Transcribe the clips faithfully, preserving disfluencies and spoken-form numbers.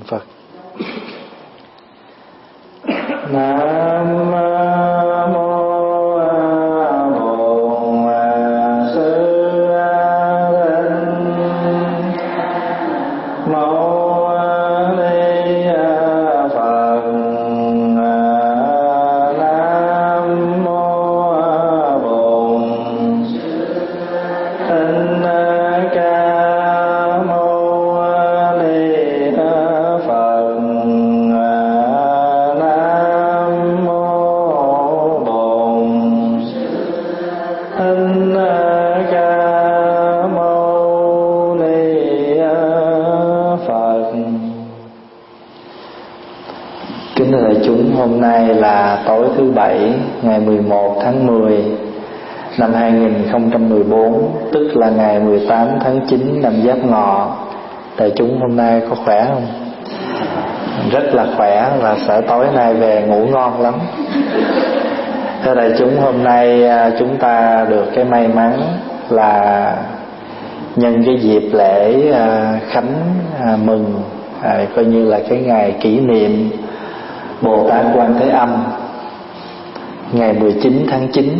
Phật. Nam mô Hôm nay là tối thứ Bảy, ngày mười một tháng mười năm hai nghìn không trăm mười bốn, tức là ngày mười tám tháng chín năm Giáp Ngọ. Đại chúng hôm nay có khỏe không? Rất là khỏe, và sợ tối nay về ngủ ngon lắm. Thưa đại chúng, hôm nay chúng ta được cái may mắn là nhân cái dịp lễ khánh mừng, coi như là cái ngày kỷ niệm Bồ Tát Quan Thế Âm, ngày mười chín tháng chín.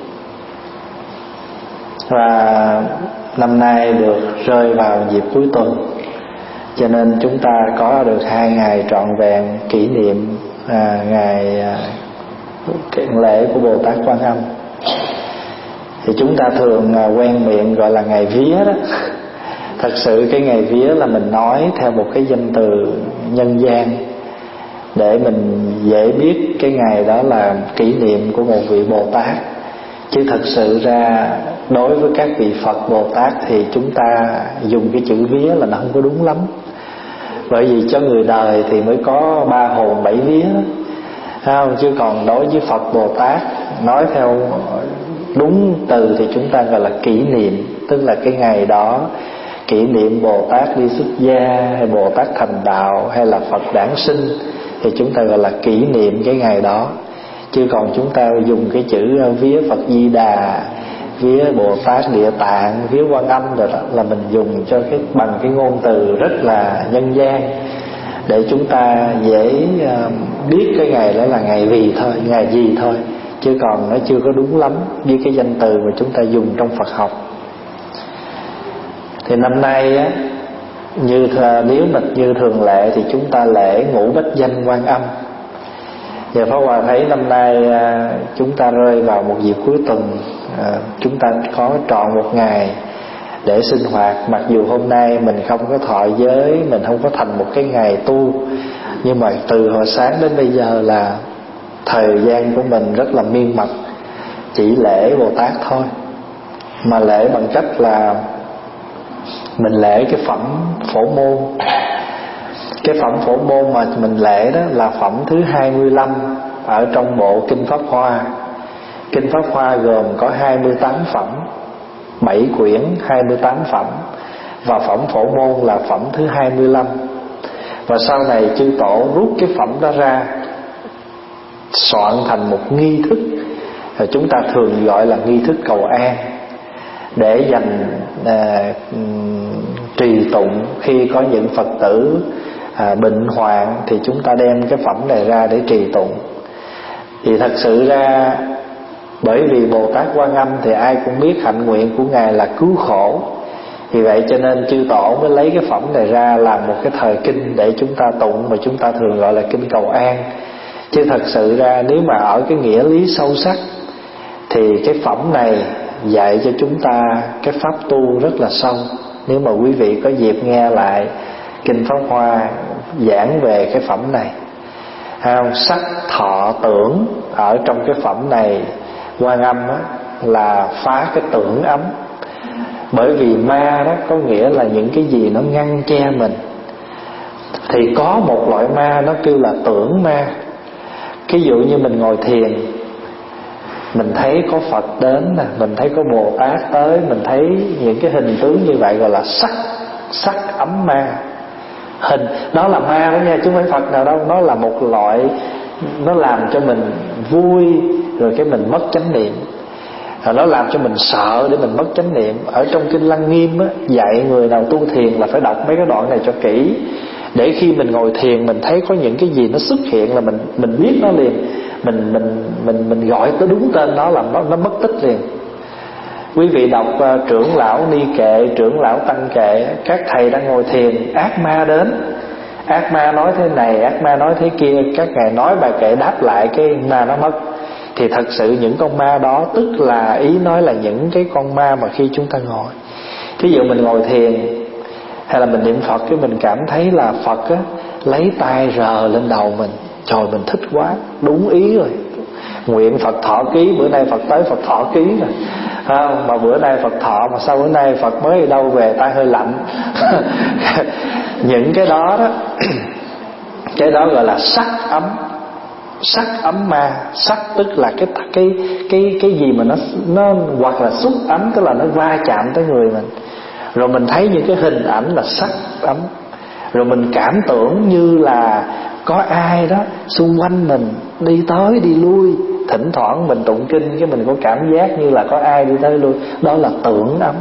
Và năm nay được rơi vào dịp cuối tuần, cho nên chúng ta có được hai ngày trọn vẹn kỷ niệm à, ngày à, kiện lễ của Bồ Tát Quan Âm. Thì chúng ta thường à, quen miệng gọi là ngày vía đó. Thật sự cái ngày vía là mình nói theo một cái danh từ nhân gian để mình dễ biết cái ngày đó là kỷ niệm của một vị Bồ Tát. Chứ thật sự ra đối với các vị Phật Bồ Tát thì chúng ta dùng cái chữ vía là nó không có đúng lắm. Bởi vì cho người đời thì mới có ba hồn bảy vía, không? Chứ còn đối với Phật Bồ Tát, nói theo đúng từ thì chúng ta gọi là kỷ niệm. Tức là cái ngày đó kỷ niệm Bồ Tát đi xuất gia, hay Bồ Tát thành đạo, hay là Phật đản sinh, thì chúng ta gọi là kỷ niệm cái ngày đó. Chứ còn chúng ta dùng cái chữ vía Phật Di Đà, vía Bồ Tát Địa Tạng, vía Quan Âm rồi đó, là mình dùng cho cái bằng cái ngôn từ rất là nhân gian để chúng ta dễ biết cái ngày đó là ngày gì thôi, ngày gì thôi. Chứ còn nó chưa có đúng lắm với cái danh từ mà chúng ta dùng trong Phật học. Thì năm nay á, như nếu mà như thường lệ thì chúng ta lễ ngũ bách danh Quan Âm. Và Pháp Hòa thấy năm nay chúng ta rơi vào một dịp cuối tuần, chúng ta có trọn một ngày để sinh hoạt. Mặc dù hôm nay mình không có thọ giới, mình không có thành một cái ngày tu, nhưng mà từ hồi sáng đến bây giờ là thời gian của mình rất là miên mật, chỉ lễ Bồ Tát thôi. Mà lễ bằng cách là mình lễ cái phẩm phổ môn. Cái phẩm phổ môn mà mình lễ đó là phẩm thứ hai mươi lăm ở trong bộ Kinh Pháp Hoa. Kinh Pháp Hoa gồm có hai mươi tám phẩm, bảy quyển, hai mươi tám phẩm, và phẩm phổ môn là phẩm thứ hai mươi lăm. Và sau này chư tổ rút cái phẩm đó ra, soạn thành một nghi thức, rồi chúng ta thường gọi là nghi thức cầu an, để dành à, trì tụng khi có những Phật tử à, bệnh hoạn, thì chúng ta đem cái phẩm này ra để trì tụng. Thì thật sự ra bởi vì Bồ Tát Quan Âm thì ai cũng biết hạnh nguyện của Ngài là cứu khổ, vì vậy cho nên chư tổ mới lấy cái phẩm này ra làm một cái thời kinh để chúng ta tụng, mà chúng ta thường gọi là kinh cầu an. Chứ thật sự ra nếu mà ở cái nghĩa lý sâu sắc thì cái phẩm này dạy cho chúng ta cái pháp tu rất là sâu. Nếu mà quý vị có dịp nghe lại Kinh Pháp Hoa giảng về cái phẩm này, không? Sắc thọ tưởng ở trong cái phẩm này, Quan Âm á, là phá cái tưởng ấm. Bởi vì ma đó có nghĩa là những cái gì nó ngăn che mình. Thì có một loại ma nó kêu là tưởng ma. Ví dụ như mình ngồi thiền, mình thấy có Phật đến nè, mình thấy có Bồ Tát tới, mình thấy những cái hình tướng như vậy gọi là sắc, sắc ấm ma. Hình, nó là ma đó nha, chứ không phải Phật nào đâu. Nó là một loại, nó làm cho mình vui, rồi cái mình mất chánh niệm. Rồi nó làm cho mình sợ để mình mất chánh niệm. Ở trong Kinh Lăng Nghiêm á, dạy người nào tu thiền là phải đọc mấy cái đoạn này cho kỹ, để khi mình ngồi thiền mình thấy có những cái gì nó xuất hiện là mình mình biết nó liền, mình mình mình mình gọi tới đúng tên nó là nó nó mất tích liền. Quý vị đọc uh, trưởng lão ni kệ, trưởng lão tăng kệ, các thầy đang ngồi thiền, ác ma đến, ác ma nói thế này, ác ma nói thế kia, các ngài nói bài kệ đáp lại, cái ma nó mất. Thì thật sự những con ma đó tức là ý nói là những cái con ma mà khi chúng ta ngồi, thí dụ mình ngồi thiền hay là mình niệm Phật, cái mình cảm thấy là Phật á, lấy tay rờ lên đầu mình, trời mình thích quá, đúng ý rồi, nguyện Phật thọ ký, bữa nay Phật tới Phật thọ ký rồi. À, mà bữa nay Phật thọ mà sao bữa nay Phật mới đi đâu về tay hơi lạnh. Những cái đó đó cái đó gọi là sắc ấm, sắc ấm ma. Sắc tức là cái cái cái cái gì mà nó nó hoặc là xúc ấm, tức là nó va chạm tới người mình, rồi mình thấy những cái hình ảnh là sắc ấm, rồi mình cảm tưởng như là có ai đó xung quanh mình đi tới đi lui, thỉnh thoảng mình tụng kinh cái mình có cảm giác như là có ai đi tới lui, đó là tưởng ấm.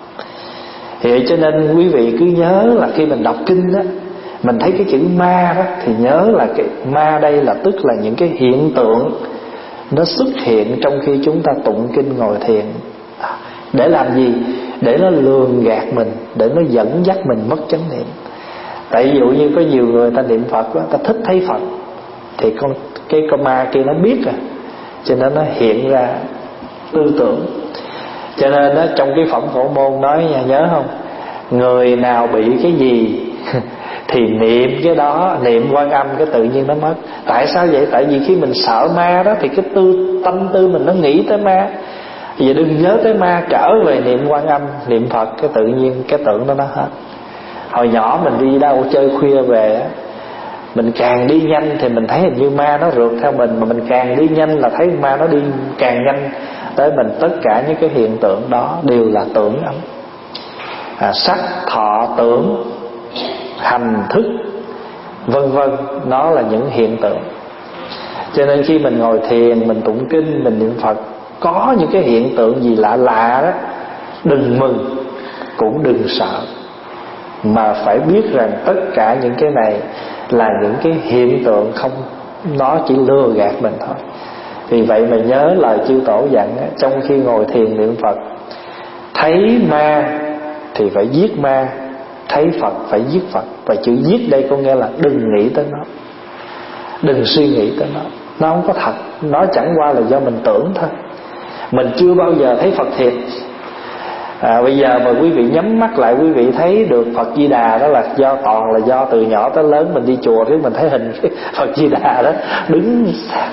Thì cho nên quý vị cứ nhớ là khi mình đọc kinh đó, mình thấy cái chữ ma đó thì nhớ là cái ma đây là tức là những cái hiện tượng nó xuất hiện trong khi chúng ta tụng kinh ngồi thiền. Để làm gì? Để nó lường gạt mình, để nó dẫn dắt mình mất chánh niệm. Tại ví dụ như có nhiều người ta niệm Phật đó, ta thích thấy Phật, thì con cái con ma kia nó biết rồi, cho nên nó hiện ra tư tưởng. Cho nên đó, trong cái phẩm Phổ Môn nói nha, nhớ không, người nào bị cái gì thì niệm cái đó, niệm Quan Âm cái tự nhiên nó mất. Tại sao vậy? Tại vì khi mình sợ ma đó thì cái tư tâm tư mình nó nghĩ tới ma. Vậy đừng nhớ tới ma, trở về niệm Quan Âm, niệm Phật, cái tự nhiên cái tưởng đó nó hết. Hồi nhỏ mình đi đâu chơi khuya về á, mình càng đi nhanh thì mình thấy hình như ma nó rượt theo mình, mà mình càng đi nhanh là thấy ma nó đi càng nhanh tới mình. Tất cả những cái hiện tượng đó đều là tưởng ấm. à, Sắc, thọ, tưởng, hành, thức, vân vân, nó là những hiện tượng. Cho nên khi mình ngồi thiền, mình tụng kinh, mình niệm Phật, có những cái hiện tượng gì lạ lạ đó, đừng mừng cũng đừng sợ, mà phải biết rằng tất cả những cái này là những cái hiện tượng không, nó chỉ lừa gạt mình thôi. Vì vậy mà nhớ lời chư tổ dặn, trong khi ngồi thiền niệm Phật, thấy ma thì phải giết ma, thấy Phật phải giết Phật. Và chữ giết đây có nghĩa là đừng nghĩ tới nó, đừng suy nghĩ tới nó, nó không có thật, nó chẳng qua là do mình tưởng thôi. Mình chưa bao giờ thấy Phật thiệt. À, bây giờ mà quý vị nhắm mắt lại, quý vị thấy được Phật Di Đà, đó là do toàn là do từ nhỏ tới lớn mình đi chùa cái mình thấy hình Phật Di Đà đó đứng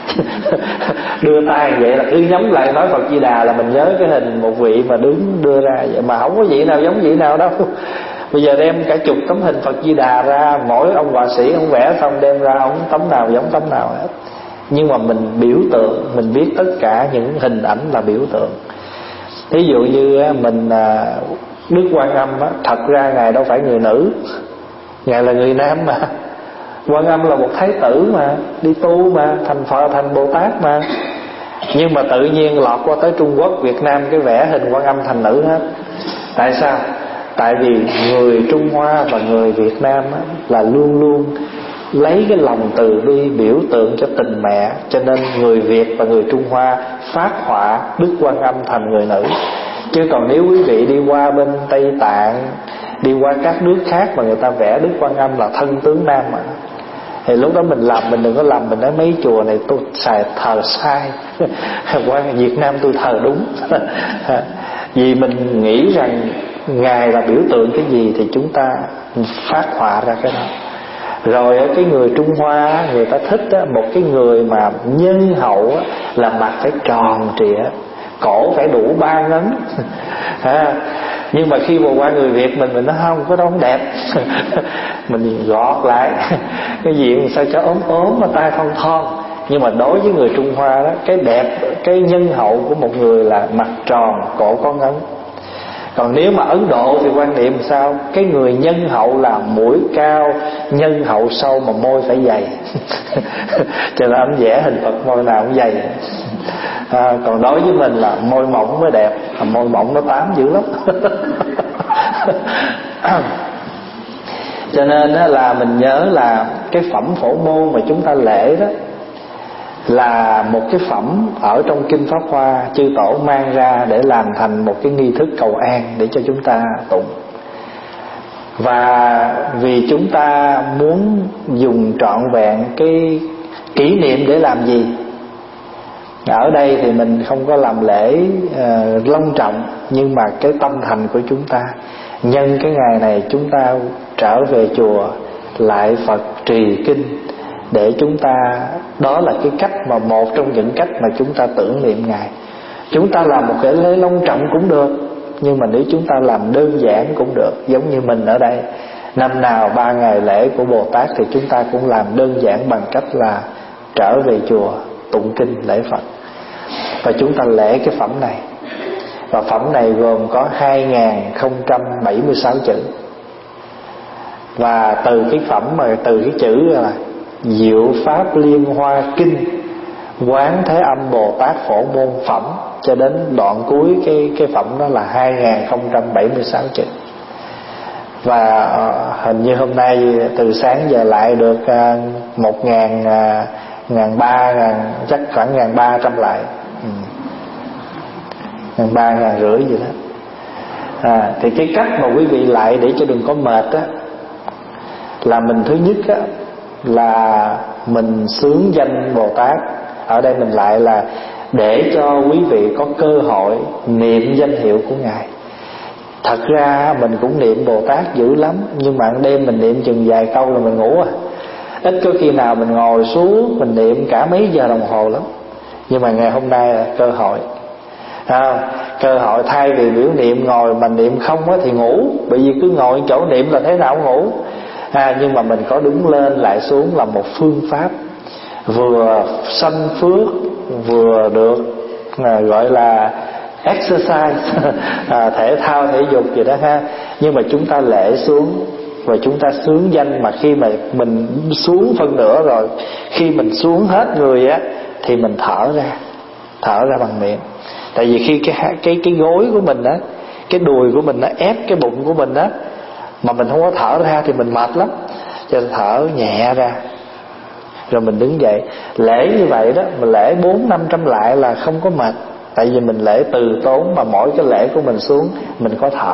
đưa tay vậy, là cứ nhắm lại nói Phật Di Đà là mình nhớ cái hình một vị mà đứng đưa ra vậy, mà không có vị nào giống vị nào đâu. Bây giờ đem cả chục tấm hình Phật Di Đà ra, mỗi ông họa sĩ ông vẽ xong đem ra, ông tấm nào giống tấm nào hết. Nhưng mà mình biểu tượng, mình biết tất cả những hình ảnh là biểu tượng. Ví dụ như mình Đức Quan Âm á, thật ra ngài đâu phải người nữ, ngài là người nam mà. Quan Âm là một thái tử mà, đi tu mà, thành Phật, thành Bồ Tát mà. Nhưng mà tự nhiên lọt qua tới Trung Quốc, Việt Nam cái vẽ hình Quan Âm thành nữ hết. Tại sao? Tại vì người Trung Hoa và người Việt Nam á, là luôn luôn lấy cái lòng từ bi biểu tượng cho tình mẹ. Cho nên người Việt và người Trung Hoa phát họa Đức Quan Âm thành người nữ. Chứ còn nếu quý vị đi qua bên Tây Tạng, đi qua các nước khác mà người ta vẽ Đức Quan Âm là thân tướng nam mà, thì lúc đó mình làm, mình đừng có làm mình nói mấy chùa này tôi xài thờ sai. Qua Việt Nam tôi thờ đúng. Vì mình nghĩ rằng ngài là biểu tượng cái gì thì chúng ta phát họa ra cái đó. Rồi ở cái người Trung Hoa người ta thích á, một cái người mà nhân hậu á, là mặt phải tròn trịa, cổ phải đủ ba ngấn. À, nhưng mà khi mà qua người Việt mình mình nói không, có đó không đẹp. Mình gọt lại cái diện sao cho ốm ốm mà tay thon thon. Nhưng mà đối với người Trung Hoa đó, cái đẹp, cái nhân hậu của một người là mặt tròn, cổ có ngấn. Còn nếu mà Ấn Độ thì quan niệm sao? Cái người nhân hậu là mũi cao, nhân hậu sâu mà môi phải dày. Cho nên anh vẽ hình Phật môi nào cũng dày. À, còn đối với mình là môi mỏng mới đẹp, môi mỏng nó tám dữ lắm. Cho nên là mình nhớ là cái phẩm Phổ Môn mà chúng ta lễ đó là một cái phẩm ở trong Kinh Pháp Hoa chư tổ mang ra để làm thành một cái nghi thức cầu an để cho chúng ta tụng. Và vì chúng ta muốn dùng trọn vẹn cái kỷ niệm để làm gì? Ở đây thì mình không có làm lễ uh, long trọng, nhưng mà cái tâm thành của chúng ta nhân cái ngày này chúng ta trở về chùa lại Phật trì kinh, để chúng ta, đó là cái cách mà một trong những cách mà chúng ta tưởng niệm Ngài. Chúng ta làm một cái lễ long trọng cũng được, nhưng mà nếu chúng ta làm đơn giản cũng được. Giống như mình ở đây, năm nào ba ngày lễ của Bồ Tát thì chúng ta cũng làm đơn giản bằng cách là trở về chùa tụng kinh lễ Phật. Và chúng ta lễ cái phẩm này. Và phẩm này gồm có hai nghìn không trăm bảy mươi sáu chữ. Và từ cái phẩm mà từ cái chữ là Diệu Pháp Liên Hoa Kinh Quán Thế Âm Bồ Tát Phổ Môn Phẩm cho đến đoạn cuối cái cái phẩm đó là hai nghìn không trăm bảy mươi sáu chữ. Và hình như hôm nay từ sáng giờ lại được một ngàn ngàn ba ngàn chắc khoảng ngàn ba trăm lại, ừ. ngàn ba ngàn rưỡi gì đó. À, thì cái cách mà quý vị lại để cho đừng có mệt á, là mình thứ nhất á là mình xướng danh Bồ Tát. Ở đây mình lại là để cho quý vị có cơ hội niệm danh hiệu của Ngài. Thật ra mình cũng niệm Bồ Tát dữ lắm, nhưng mà đêm mình niệm chừng vài câu là mình ngủ à. Ít có khi nào mình ngồi xuống mình niệm cả mấy giờ đồng hồ lắm. Nhưng mà ngày hôm nay là cơ hội à, cơ hội thay vì biểu niệm ngồi mà niệm không á thì ngủ. Bởi vì cứ ngồi chỗ niệm là thế nào cũng ngủ à, nhưng mà mình có đứng lên lại xuống là một phương pháp vừa sanh phước, vừa được à, gọi là exercise à, thể thao thể dục gì đó ha. Nhưng mà chúng ta lễ xuống và chúng ta xướng danh, mà khi mà mình xuống phân nửa rồi, khi mình xuống hết người á thì mình thở ra, thở ra bằng miệng. Tại vì khi cái cái cái gối của mình á, cái đùi của mình nó ép cái bụng của mình á, mà mình không có thở ra thì mình mệt lắm. Cho nên thở nhẹ ra rồi mình đứng dậy. Lễ như vậy đó, mình lễ bốn năm trăm lại là không có mệt. Tại vì mình lễ từ tốn, mà mỗi cái lễ của mình xuống mình có thở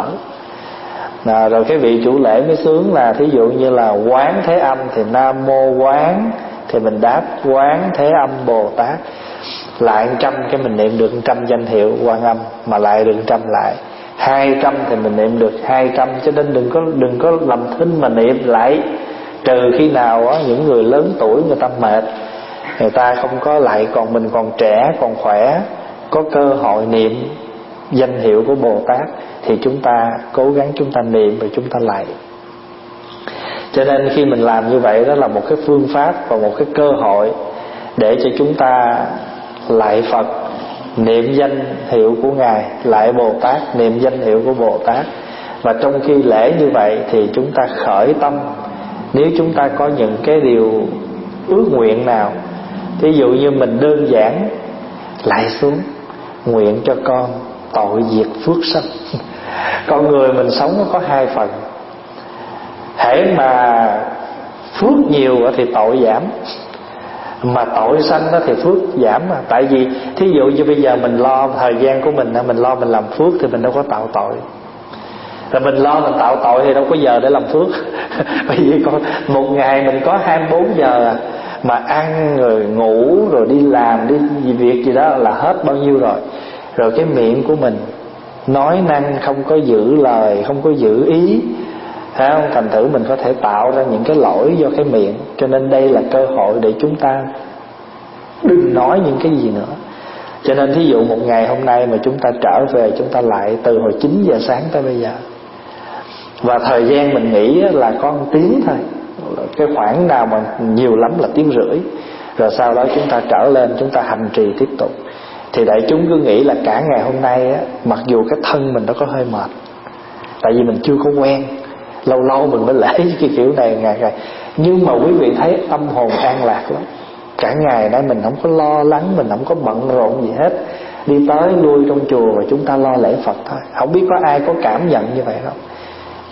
à, rồi cái vị chủ lễ mới sướng là thí dụ như là Quán Thế Âm thì Nam Mô Quán, thì mình đáp Quán Thế Âm Bồ Tát. Lại trăm cái mình niệm được trăm danh hiệu Quan Âm, mà lại được trăm lại. Hai trăm thì mình niệm được hai trăm. Cho nên đừng có đừng có làm thinh mà niệm lại. Trừ khi nào á, những người lớn tuổi người ta mệt, người ta không có lại, còn mình còn trẻ còn khỏe, có cơ hội niệm danh hiệu của Bồ Tát thì chúng ta cố gắng chúng ta niệm và chúng ta lại. Cho nên khi mình làm như vậy, đó là một cái phương pháp và một cái cơ hội để cho chúng ta lại Phật, niệm danh hiệu của Ngài, lại Bồ Tát, niệm danh hiệu của Bồ Tát. Và trong khi lễ như vậy thì chúng ta khởi tâm, nếu chúng ta có những cái điều ước nguyện nào, ví dụ như mình đơn giản lại xuống nguyện cho con tội diệt phước sanh. Con người mình sống có hai phần, hễ mà phước nhiều thì tội giảm, mà tội sanh đó thì phước giảm. Mà tại vì thí dụ như bây giờ mình lo thời gian của mình, mình lo mình làm phước thì mình đâu có tạo tội. Rồi mình lo mình tạo tội thì đâu có giờ để làm phước. Bởi vì con một ngày mình có hai mươi bốn giờ à, mà ăn rồi ngủ rồi đi làm đi việc gì đó là hết bao nhiêu rồi. Rồi cái miệng của mình nói năng không có giữ lời, không có giữ ý, thấy không? Thành thử mình có thể tạo ra những cái lỗi do cái miệng. Cho nên đây là cơ hội để chúng ta đừng nói những cái gì nữa. Cho nên thí dụ một ngày hôm nay mà chúng ta trở về, chúng ta lại từ hồi chín giờ sáng tới bây giờ, và thời gian mình nghĩ là có một tiếng thôi, cái khoảng nào mà nhiều lắm là tiếng rưỡi, rồi sau đó chúng ta trở lên, chúng ta hành trì tiếp tục. Thì đại chúng cứ nghĩ là cả ngày hôm nay á, mặc dù cái thân mình nó có hơi mệt, tại vì mình chưa có quen, lâu lâu mình mới lễ cái kiểu này ngày ngày, nhưng mà quý vị thấy tâm hồn an lạc lắm. Cả ngày nay mình không có lo lắng, mình không có bận rộn gì hết, đi tới lui trong chùa và chúng ta lo lễ Phật thôi. Không biết có ai có cảm nhận như vậy không?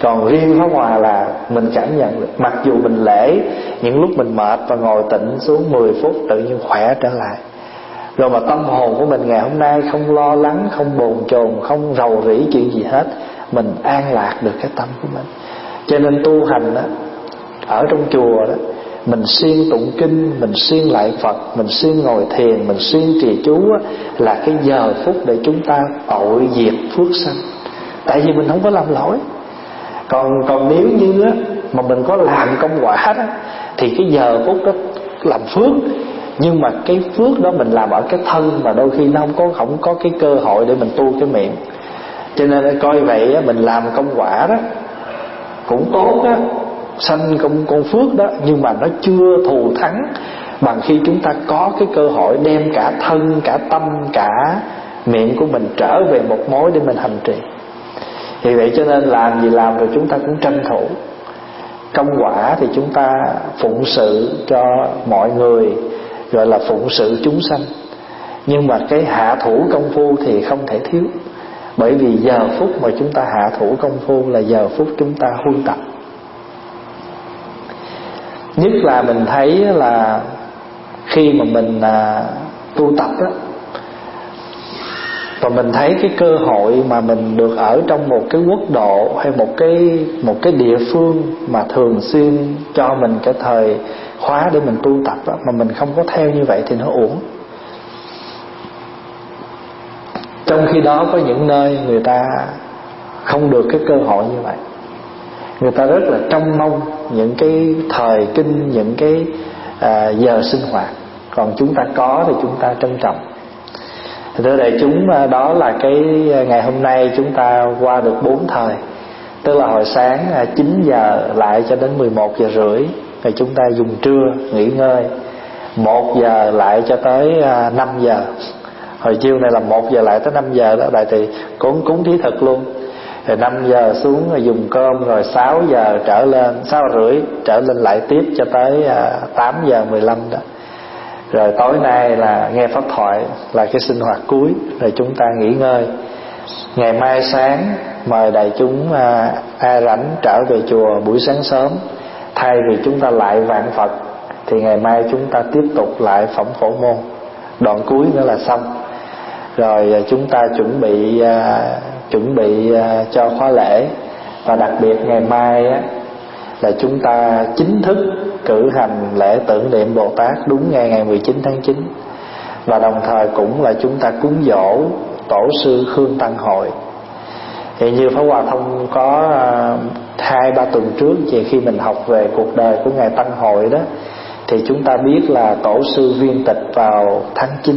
Còn riêng Pháp Hòa là mình cảm nhận được, mặc dù mình lễ những lúc mình mệt và ngồi tịnh xuống mười phút tự nhiên khỏe trở lại. Rồi mà tâm hồn của mình ngày hôm nay không lo lắng, không bồn chồn, không rầu rĩ chuyện gì hết. Mình an lạc được cái tâm của mình. Cho nên tu hành đó, ở trong chùa đó, mình siêng tụng kinh, mình siêng lại Phật, mình siêng ngồi thiền, mình siêng trì chú đó, là cái giờ phút để chúng ta tội diệt phước sanh. Tại vì mình không có làm lỗi. Còn còn nếu như á, mà mình có làm công quả đó, thì cái giờ phút đó làm phước. Nhưng mà cái phước đó mình làm ở cái thân, mà đôi khi nó không có không có cái cơ hội để mình tu cái miệng. Cho nên coi vậy á, mình làm công quả đó cũng tốt á, sanh công con phước đó, nhưng mà nó chưa thù thắng bằng khi chúng ta có cái cơ hội đem cả thân, cả tâm, cả miệng của mình trở về một mối để mình hành trì. Vì vậy cho nên làm gì làm rồi chúng ta cũng tranh thủ. Công quả thì chúng ta phụng sự cho mọi người, gọi là phụng sự chúng sanh. Nhưng mà cái hạ thủ công phu thì không thể thiếu. Bởi vì giờ phút mà chúng ta hạ thủ công phu là giờ phút chúng ta huân tập. Nhất là mình thấy là khi mà mình à, tu tập đó, và mình thấy cái cơ hội mà mình được ở trong một cái quốc độ hay một cái một cái địa phương mà thường xuyên cho mình cái thời khóa để mình tu tập đó, mà mình không có theo như vậy thì nó uổng. Trong khi đó có những nơi người ta không được cái cơ hội như vậy, người ta rất là trông mong những cái thời kinh, những cái à, giờ sinh hoạt. Còn chúng ta có thì chúng ta trân trọng. Thưa đại chúng, đó là cái ngày hôm nay chúng ta qua được bốn thời. Tức là hồi sáng chín giờ lại cho đến mười một giờ rưỡi, rồi chúng ta dùng trưa nghỉ ngơi. Một giờ lại cho tới năm giờ. Hồi chiều này là một giờ lại tới năm giờ đó, đại thì cúng cúng thí thực luôn. Rồi năm giờ xuống rồi dùng cơm, rồi sáu giờ trở lên, sáu rưỡi trở lên lại tiếp cho tới tám giờ mười lăm đó. Rồi tối nay là nghe pháp thoại, là cái sinh hoạt cuối, rồi chúng ta nghỉ ngơi. Ngày mai sáng mời đại chúng à, ai rảnh trở về chùa buổi sáng sớm. Thay vì chúng ta lại vạn Phật thì ngày mai chúng ta tiếp tục lại phẩm Phổ Môn, đoạn cuối nữa là xong. Rồi chúng ta chuẩn bị à, chuẩn bị à, cho khóa lễ. Và đặc biệt ngày mai á, là chúng ta chính thức cử hành lễ tưởng niệm Bồ Tát đúng ngày ngày mười chín tháng chín. Và đồng thời cũng là chúng ta cúng dỗ Tổ sư Khương Tăng Hội. Thì như Pháp Hòa Thông có hai ba tuần trước, thì khi mình học về cuộc đời của Ngài Tăng Hội đó, thì chúng ta biết là Tổ sư viên tịch vào tháng chín.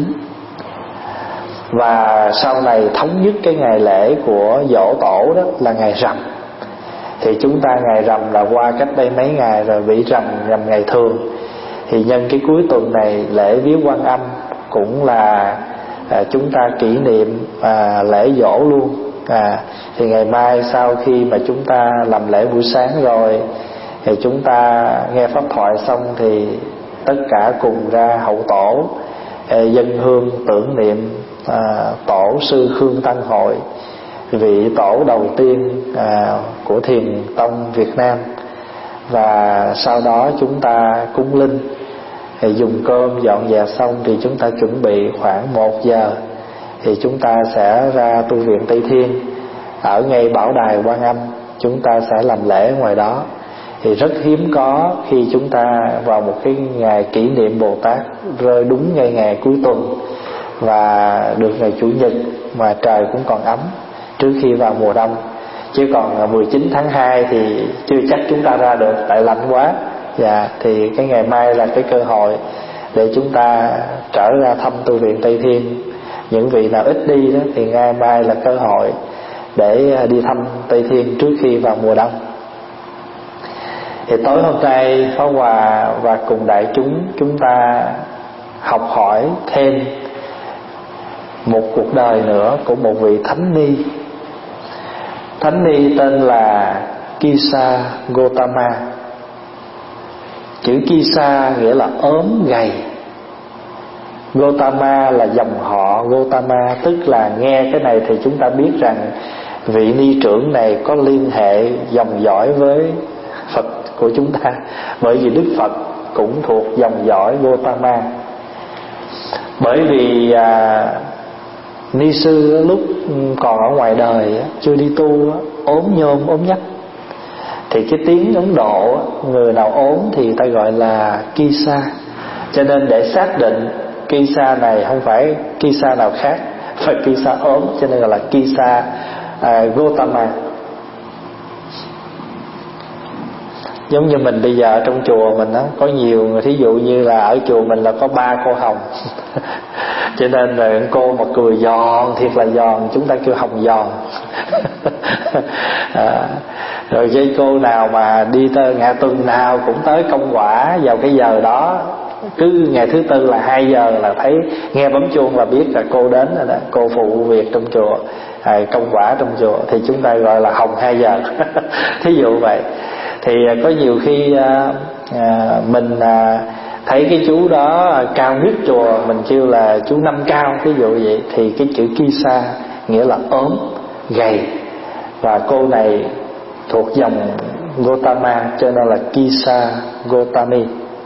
Và sau này thống nhất cái ngày lễ của Dỗ Tổ đó là ngày rằm. Thì chúng ta ngày rằm là qua cách đây mấy ngày rồi, bị rằm rằm ngày thường. Thì nhân cái cuối tuần này lễ viếng Quan Âm cũng là à, chúng ta kỷ niệm à, lễ dỗ luôn. à, Thì ngày mai sau khi mà chúng ta làm lễ buổi sáng rồi, thì chúng ta nghe pháp thoại xong thì tất cả cùng ra hậu tổ à, dân hương tưởng niệm à, Tổ sư Khương Tăng Hội, vị tổ đầu tiên à, của Thiền Tông Việt Nam. Và sau đó chúng ta cúng linh, thì dùng cơm dọn dẹp xong thì chúng ta chuẩn bị khoảng một giờ thì chúng ta sẽ ra tu viện Tây Thiên ở ngay Bảo Đài Quan Âm. Chúng ta sẽ làm lễ ngoài đó. Thì rất hiếm có khi chúng ta vào một cái ngày kỷ niệm Bồ Tát rơi đúng ngay ngày cuối tuần, và được ngày Chủ nhật mà trời cũng còn ấm trước khi vào mùa đông. Chứ còn mười chín tháng hai thì chưa chắc chúng ta ra được, tại lạnh quá. Dạ, thì cái ngày mai là cái cơ hội để chúng ta trở ra thăm tu viện Tây Thiên. Những vị nào ít đi đó thì ngày mai là cơ hội để đi thăm Tây Thiên trước khi vào mùa đông. Thì tối hôm nay Pháp Hòa và cùng đại chúng chúng ta học hỏi thêm một cuộc đời nữa của một vị thánh ni. Thánh ni tên là Kisa Gotama. Chữ Kisa nghĩa là ốm gầy. Gotama là dòng họ Gotama, tức là nghe cái này thì chúng ta biết rằng vị ni trưởng này có liên hệ dòng dõi với Phật của chúng ta, bởi vì Đức Phật cũng thuộc dòng dõi Gotama. Bởi vì à, ni sư lúc còn ở ngoài đời chưa đi tu, ốm nhôm ốm nhách, thì cái tiếng Ấn Độ người nào ốm thì ta gọi là Kisa. Cho nên để xác định Kisa này không phải Kisa nào khác, phải Kisa ốm, cho nên gọi là Kisa à, Gotama. Giống như mình bây giờ trong chùa mình đó, có nhiều người, thí dụ như là ở chùa mình là có ba cô Hồng cho nên là cô mà cười giòn, thiệt là giòn, chúng ta kêu Hồng giòn à, rồi cái cô nào mà đi tới ngày tuần nào cũng tới công quả vào cái giờ đó, cứ ngày thứ tư là hai giờ là thấy nghe bấm chuông là biết là cô đến rồi đó, cô phụ việc trong chùa, à, công quả trong chùa, thì chúng ta gọi là Hồng hai giờ thí dụ vậy. Thì có nhiều khi à, à, mình à, thấy cái chú đó cao nhất chùa, mình kêu là chú Năm Cao, ví dụ vậy, thì cái chữ Kisa nghĩa là ốm, gầy. Và cô này thuộc dòng Gotama, cho nên là Kisa Gotami.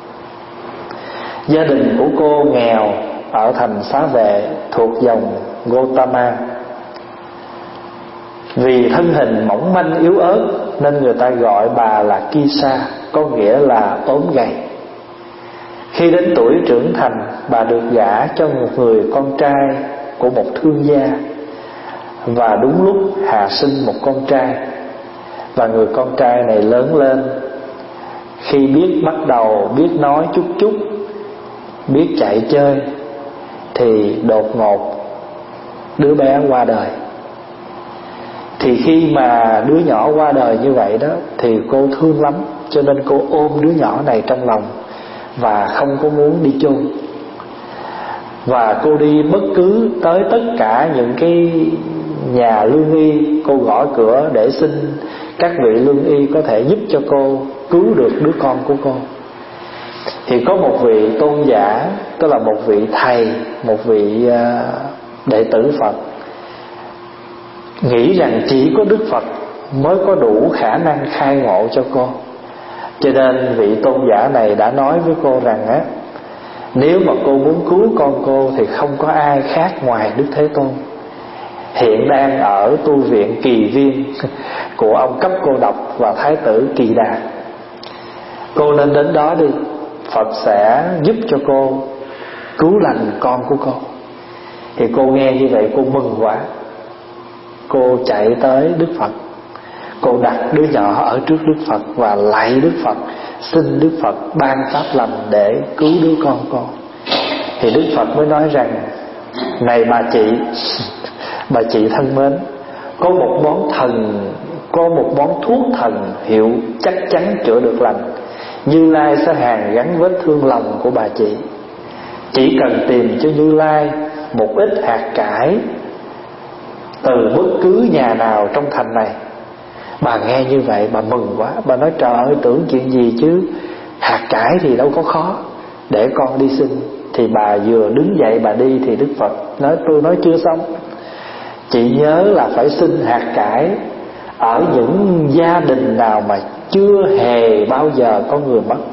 Gia đình của cô nghèo ở thành Xá Vệ, thuộc dòng Gotama. Vì thân hình mỏng manh yếu ớt nên người ta gọi bà là Kisa, có nghĩa là ốm gầy. Khi đến tuổi trưởng thành, bà được gả cho một người con trai của một thương gia, và đúng lúc hạ sinh một con trai. Và người con trai này lớn lên, khi biết bắt đầu biết nói chút chút, biết chạy chơi, thì đột ngột đứa bé qua đời. Thì khi mà đứa nhỏ qua đời như vậy đó, thì cô thương lắm, cho nên cô ôm đứa nhỏ này trong lòng và không có muốn đi chôn. Và cô đi bất cứ tới tất cả những cái nhà lương y, cô gõ cửa để xin các vị lương y có thể giúp cho cô cứu được đứa con của cô. Thì có một vị tôn giả, tức là một vị thầy, một vị đệ tử Phật, nghĩ rằng chỉ có Đức Phật mới có đủ khả năng khai ngộ cho cô. Cho nên vị tôn giả này đã nói với cô rằng á, nếu mà cô muốn cứu con cô thì không có ai khác ngoài Đức Thế Tôn, hiện đang ở tu viện Kỳ Viên của ông Cấp Cô Độc và Thái tử Kỳ Đà. Cô nên đến đó đi, Phật sẽ giúp cho cô cứu lành con của cô. Thì cô nghe như vậy cô mừng quá, cô chạy tới Đức Phật, cô đặt đứa nhỏ ở trước Đức Phật và lạy Đức Phật, xin Đức Phật ban pháp lành để cứu đứa con con. Thì Đức Phật mới nói rằng, này bà chị, bà chị thân mến, có một món thần, có một món thuốc thần hiệu chắc chắn chữa được lành. Như Lai sẽ hàn gắn vết thương lòng của bà chị. Chỉ cần tìm cho Như Lai một ít hạt cải từ bất cứ nhà nào trong thành này. Bà nghe như vậy bà mừng quá, bà nói trời ơi, tưởng chuyện gì chứ, hạt cải thì đâu có khó, để con đi xin. Thì bà vừa đứng dậy bà đi thì Đức Phật nói, tôi nói chưa xong, chị nhớ là phải xin hạt cải ở những gia đình nào mà chưa hề bao giờ có người mất.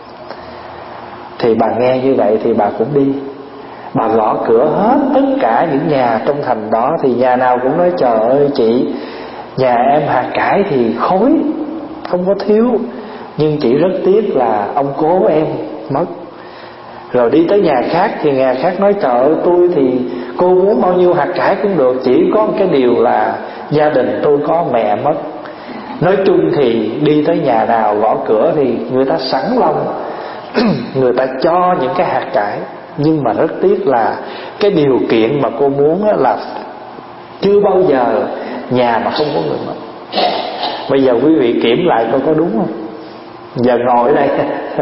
Thì bà nghe như vậy thì bà cũng đi. Bà gõ cửa hết tất cả những nhà trong thành đó, thì nhà nào cũng nói trời ơi chị, nhà em hạt cải thì khối, không có thiếu, nhưng chỉ rất tiếc là ông cố em mất. Rồi đi tới nhà khác thì nhà khác nói trời ơi, tôi thì cô muốn bao nhiêu hạt cải cũng được, chỉ có một cái điều là gia đình tôi có mẹ mất. Nói chung thì đi tới nhà nào gõ cửa thì người ta sẵn lòng người ta cho những cái hạt cải. Nhưng mà rất tiếc là cái điều kiện mà cô muốn là chưa bao giờ nhà mà không có người mất. Bây giờ quý vị kiểm lại coi có đúng không? Giờ ngồi ở đây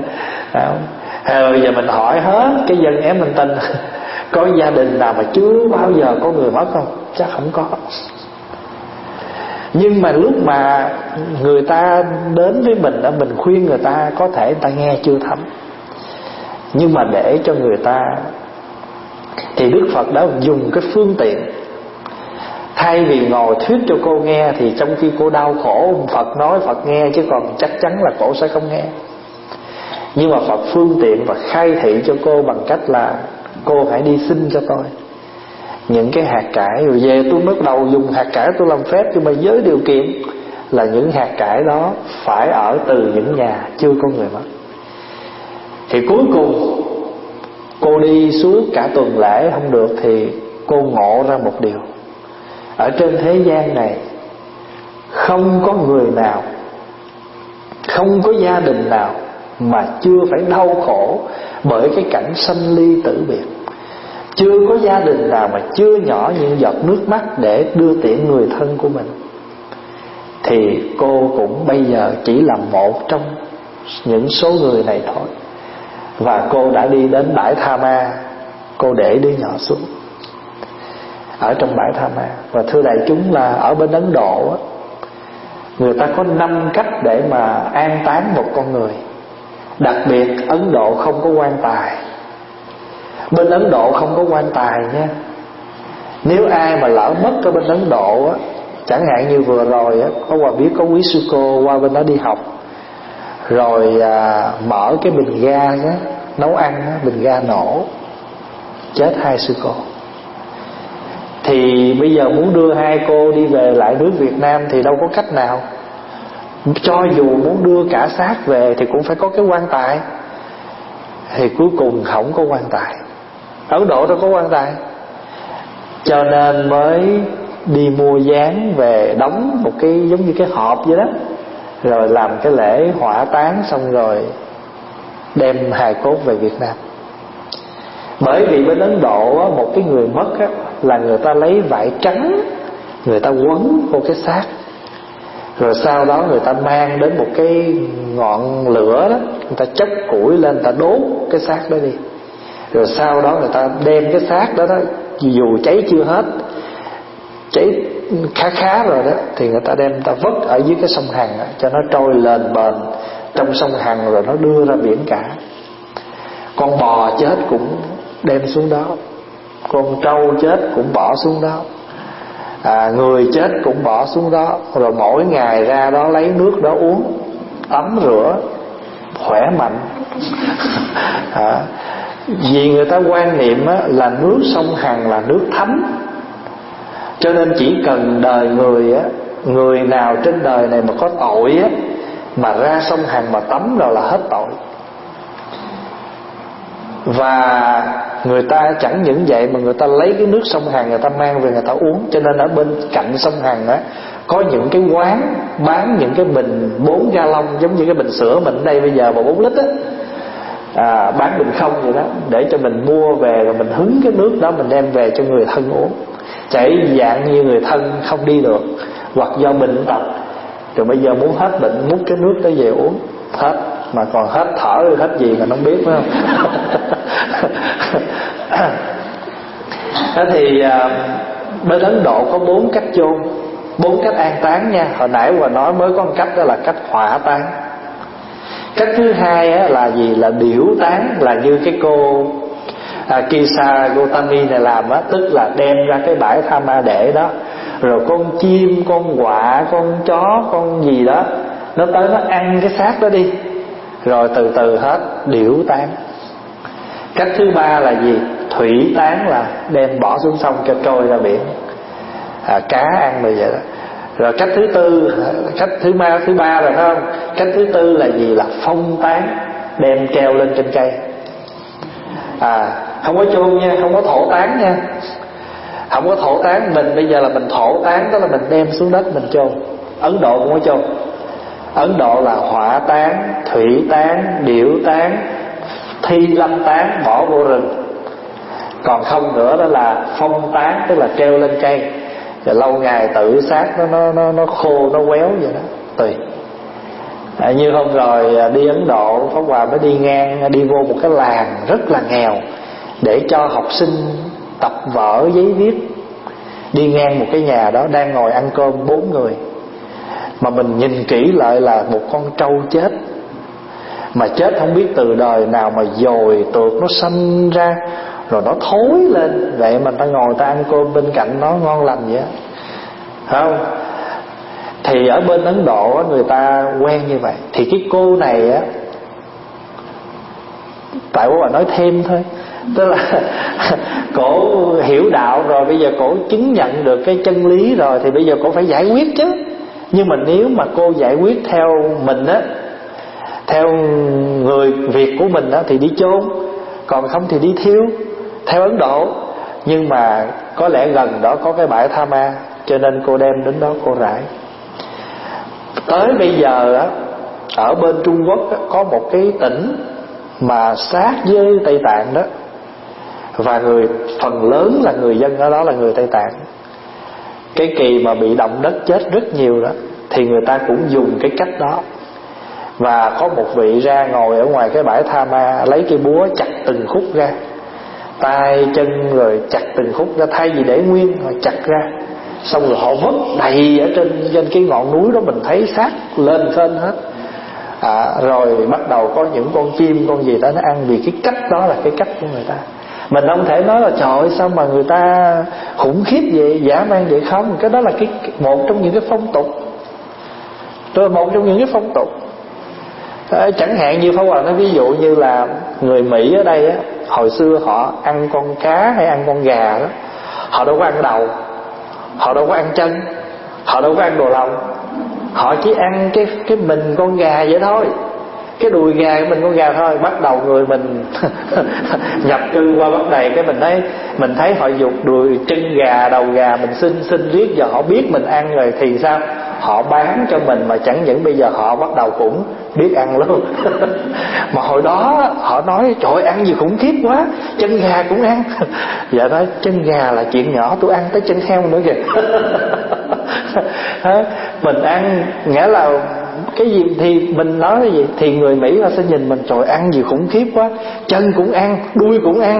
rồi giờ mình hỏi hết cái dân ém mình tin, có gia đình nào mà chưa bao giờ có người mất không? Chắc không có. Nhưng mà lúc mà người ta đến với mình, mình khuyên người ta, có thể người ta nghe chưa thấm, nhưng mà để cho người ta, thì Đức Phật đã dùng cái phương tiện Thay vì ngồi thuyết cho cô nghe thì trong khi cô đau khổ, Phật nói Phật nghe, chứ còn chắc chắn là cổ sẽ không nghe. Nhưng mà Phật phương tiện và khai thị cho cô bằng cách là cô hãy đi xin cho tôi những cái hạt cải, rồi về tôi bắt đầu dùng hạt cải tôi làm phép. Nhưng mà với điều kiện là những hạt cải đó phải ở từ những nhà chưa có người mất. Thì cuối cùng cô đi suốt cả tuần lễ không được, thì cô ngộ ra một điều: ở trên thế gian này không có người nào, không có gia đình nào mà chưa phải đau khổ bởi cái cảnh sanh ly tử biệt. Chưa có gia đình nào mà chưa nhỏ những giọt nước mắt để đưa tiễn người thân của mình. Thì cô cũng bây giờ chỉ là một trong những số người này thôi. Và cô đã đi đến bãi Tha Ma, cô để đứa nhỏ xuống ở trong bãi Tha Ma. Và thưa đại chúng là ở bên Ấn Độ á, người ta có năm cách để mà an táng một con người. Đặc biệt Ấn Độ không có quan tài. Bên Ấn Độ không có quan tài nha. Nếu ai mà lỡ mất ở bên Ấn Độ á, chẳng hạn như vừa rồi á, có qua biết có quý sư cô qua bên đó đi học, rồi à, mở cái bình ga á, nấu ăn á, bình ga nổ, chết hai sư cô. Thì bây giờ muốn đưa hai cô đi về lại nước Việt Nam thì đâu có cách nào. Cho dù muốn đưa cả xác về thì cũng phải có cái quan tài. Thì cuối cùng không có quan tài. Ấn Độ đâu có quan tài, cho nên mới đi mua dán về đóng một cái giống như cái hộp vậy đó, rồi làm cái lễ hỏa táng, xong rồi đem hài cốt về Việt Nam. Bởi vì bên Ấn Độ á, một cái người mất á, là người ta lấy vải trắng, người ta quấn vô cái xác, rồi sau đó người ta mang đến một cái ngọn lửa đó, người ta chất củi lên, người ta đốt cái xác đó đi. Rồi sau đó người ta đem cái xác đó, đó dù cháy chưa hết, cháy khá khá rồi đó, thì người ta đem người ta vứt ở dưới cái sông Hằng đó, cho nó trôi lên bền trong sông Hằng, rồi nó đưa ra biển cả. Con bò chết cũng đem xuống đó, con trâu chết cũng bỏ xuống đó, à, người chết cũng bỏ xuống đó. Rồi mỗi ngày ra đó lấy nước đó uống, tắm rửa, khỏe mạnh. à, Vì người ta quan niệm á, là nước sông Hằng là nước thánh, cho nên chỉ cần đời người á, người nào trên đời này mà có tội á, mà ra sông Hằng mà tắm rồi là hết tội. Và người ta chẳng những vậy mà người ta lấy cái nước sông Hằng người ta mang về người ta uống. Cho nên ở bên cạnh sông Hằng á, có những cái quán bán những cái bình bốn gallon, giống như cái bình sữa mình ở đây bây giờ mà bốn lít á, à, bán bình không vậy đó, để cho mình mua về rồi mình hứng cái nước đó mình đem về cho người thân uống. Chảy dạng như người thân không đi được, hoặc do bệnh tật, rồi bây giờ muốn hết bệnh múc cái nước đó về uống hết, mà còn hết thở hết gì mà nó không biết, phải không? Thế thì à, bên Ấn Độ có bốn cách chôn, bốn cách an táng nha. Hồi nãy Hòa nói mới có một cách, đó là cách hỏa táng. Cách thứ hai á, là gì? Là điểu táng, là như cái cô à, Kisa Gotami này làm á, tức là đem ra cái bãi Tha Ma để đó, rồi con chim, con quạ, con chó, con gì đó nó tới nó ăn cái xác đó đi, rồi từ từ hết, điểu táng. Cách thứ ba là gì? Thủy táng, là đem bỏ xuống sông cho trôi ra biển, à, cá ăn rồi vậy đó. Rồi cách thứ tư, cách thứ ba thứ ba rồi phải không? Cách thứ tư là gì? Là phong táng, đem treo lên trên cây. À, không có chôn nha, không có thổ táng nha. Không có thổ táng, mình bây giờ là mình thổ táng, đó là mình đem xuống đất mình chôn. Ấn Độ cũng có chôn. Ấn Độ là hỏa táng, thủy táng, điểu táng, thi lâm táng, bỏ vô rừng. Còn không nữa đó là phong táng, tức là treo lên cây, rồi lâu ngày tự xác nó nó nó nó khô, nó quéo vậy đó, tùy. À, như hôm rồi đi Ấn Độ, Pháp Hòa mới đi ngang, đi vô một cái làng rất là nghèo để cho học sinh tập vở giấy viết. Đi ngang một cái nhà đó đang ngồi ăn cơm bốn người, mà mình nhìn kỹ lại là một con trâu chết, mà chết không biết từ đời nào mà dồi tuột nó sanh ra, rồi nó thối lên. Vậy mà ta ngồi ta ăn cơm bên cạnh nó ngon lành vậy. không? Thì ở bên Ấn Độ người ta quen như vậy. Thì cái cô này á, tại bố bà nói thêm thôi, tức là cổ hiểu đạo rồi, bây giờ cổ chứng nhận được cái chân lý rồi, thì bây giờ cổ phải giải quyết chứ. Nhưng mà nếu mà cô giải quyết theo mình á, theo người Việt của mình á, thì đi chôn, còn không thì đi thiêu theo Ấn Độ. Nhưng mà có lẽ gần đó có cái bãi Tha Ma, cho nên cô đem đến đó cô rải. Tới bây giờ á, ở bên Trung Quốc á, có một cái tỉnh mà sát với Tây Tạng đó, và người phần lớn là người dân ở đó là người Tây Tạng. Cái kỳ mà bị động đất chết rất nhiều đó, thì người ta cũng dùng cái cách đó. Và có một vị ra ngồi ở ngoài cái bãi Tha Ma, lấy cái búa chặt từng khúc ra, tay chân rồi chặt từng khúc ra, thay vì để nguyên họ chặt ra. Xong rồi họ vứt đầy ở trên trên cái ngọn núi đó, mình thấy xác lên khên hết. À, rồi bắt đầu có những con chim con gì đó nó ăn, vì cái cách đó là cái cách của người ta. Mình không thể nói là trời ơi sao mà người ta khủng khiếp vậy, dã man vậy, không. Cái đó là cái một trong những cái phong tục, rồi một trong những cái phong tục. À, chẳng hạn như Pháp Hòa nói ví dụ như là người Mỹ ở đây á, hồi xưa họ ăn con cá hay ăn con gà đó, họ đâu có ăn đầu, họ đâu có ăn chân, họ đâu có ăn đồ lòng, họ chỉ ăn cái cái mình con gà vậy thôi, cái đùi gà cái mình con gà thôi. Bắt đầu người mình nhập cư qua Bắc này, cái mình thấy mình thấy họ dục đùi chân gà đầu gà mình xin xin riết, giờ họ biết mình ăn rồi thì sao, họ bán cho mình. Mà chẳng những bây giờ họ bắt đầu cũng biết ăn luôn. Mà hồi đó họ nói trời ơi, ăn gì khủng khiếp quá, chân gà cũng ăn. Dạ nói chân gà là chuyện nhỏ, tôi ăn tới chân heo nữa kìa. Mình ăn nghĩa là cái gì thì mình nói cái gì thì người Mỹ họ sẽ nhìn mình trời ăn gì khủng khiếp quá, chân cũng ăn, đuôi cũng ăn.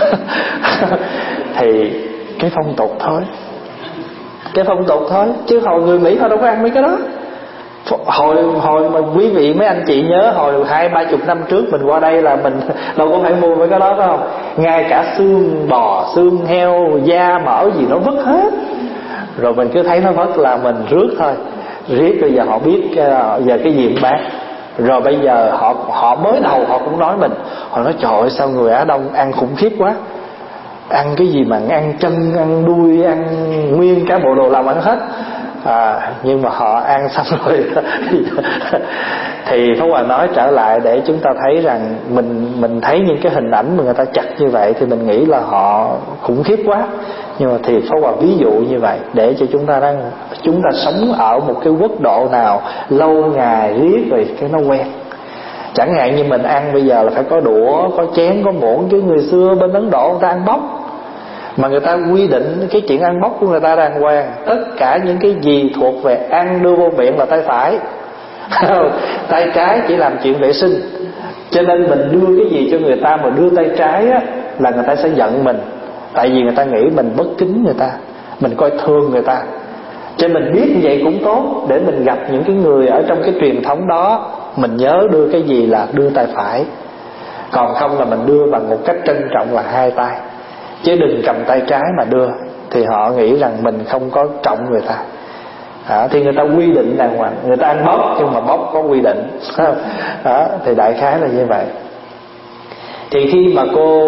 Thì cái phong tục thôi, cái phong tục thôi, chứ hồi người Mỹ họ đâu có ăn mấy cái đó. Hồi hồi mà quý vị mấy anh chị nhớ hồi hai ba chục năm trước mình qua đây là mình đâu có phải mua mấy cái đó phải không? Ngay cả xương bò, xương heo, da mỡ gì nó vứt hết, rồi mình cứ thấy nó vứt là mình rước thôi. Riết bây giờ họ biết giờ cái gì cũng bán. Rồi bây giờ họ họ mới đầu họ cũng nói mình, họ nói trời ơi sao người Á Đông ăn khủng khiếp quá, ăn cái gì mà ăn chân, ăn đuôi, ăn nguyên cả bộ đồ làm ăn hết. À, nhưng mà họ ăn xong rồi thì Pháp Hòa nói trở lại để chúng ta thấy rằng mình mình thấy những cái hình ảnh mà người ta chặt như vậy thì mình nghĩ là họ khủng khiếp quá. Nhưng mà thì Pháp Hòa ví dụ như vậy để cho chúng ta đang chúng ta sống ở một cái quốc độ nào lâu ngày riết rồi cái nó quen. Chẳng hạn như mình ăn bây giờ là phải có đũa, có chén, có muỗng, chứ người xưa bên Ấn Độ người ta ăn bóc. Mà người ta quy định cái chuyện ăn bóc của người ta đàng hoàng. Tất cả những cái gì thuộc về ăn đưa vô miệng là tay phải, tay trái chỉ làm chuyện vệ sinh. Cho nên mình đưa cái gì cho người ta mà đưa tay trái á, là người ta sẽ giận mình. Tại vì người ta nghĩ mình bất kính người ta, mình coi thường người ta. Cho mình biết như vậy cũng tốt, để mình gặp những cái người ở trong cái truyền thống đó, mình nhớ đưa cái gì là đưa tay phải. Còn không là mình đưa bằng một cách trân trọng là hai tay, chứ đừng cầm tay trái mà đưa, thì họ nghĩ rằng mình không có trọng người ta. À, thì người ta quy định đàng hoàng, người ta ăn bóc nhưng mà bóc có quy định. Đó, thì đại khái là như vậy. Thì khi mà cô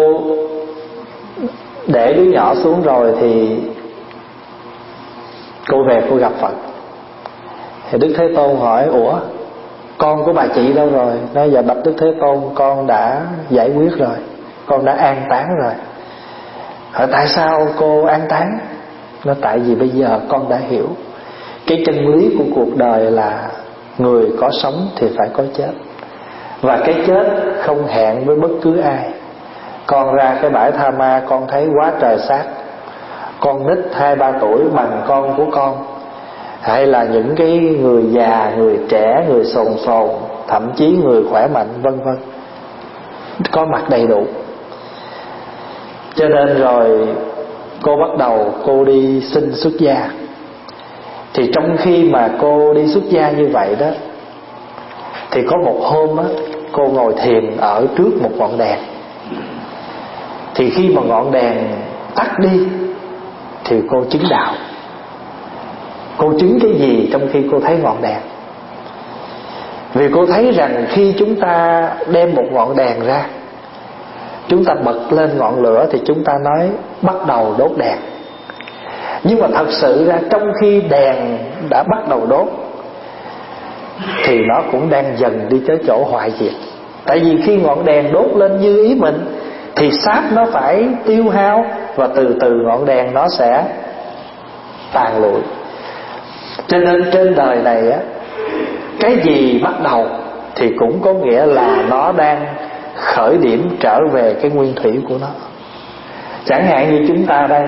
để đứa nhỏ xuống rồi thì cô về cô gặp Phật. Thì Đức Thế Tôn hỏi ủa con của bà chị đâu rồi? Nói dạ bạch Đức Thế Tôn, con đã giải quyết rồi, con đã an táng rồi. Hỏi tại sao cô an táng? Nó tại vì bây giờ con đã hiểu cái chân lý của cuộc đời là người có sống thì phải có chết, và cái chết không hẹn với bất cứ ai. Con ra cái bãi Tha Ma con thấy quá trời xác, con nít hai ba tuổi bằng con của con, hay là những cái người già, người trẻ, người sồn sồn, thậm chí người khỏe mạnh vân vân, có mặt đầy đủ. Cho nên rồi cô bắt đầu cô đi xin xuất gia. Thì trong khi mà cô đi xuất gia như vậy đó, thì có một hôm á, cô ngồi thiền ở trước một ngọn đèn. Thì khi mà ngọn đèn tắt đi thì cô chứng đạo. Cô chứng cái gì trong khi cô thấy ngọn đèn? Vì cô thấy rằng khi chúng ta đem một ngọn đèn ra, chúng ta bật lên ngọn lửa thì chúng ta nói bắt đầu đốt đèn. Nhưng mà thật sự ra trong khi đèn đã bắt đầu đốt thì nó cũng đang dần đi tới chỗ hoại diệt. Tại vì khi ngọn đèn đốt lên như ý mình thì sáp nó phải tiêu hao, và từ từ ngọn đèn nó sẽ tàn lụi. Cho nên trên đời này á, cái gì bắt đầu thì cũng có nghĩa là nó đang khởi điểm trở về cái nguyên thủy của nó. Chẳng hạn như chúng ta đây,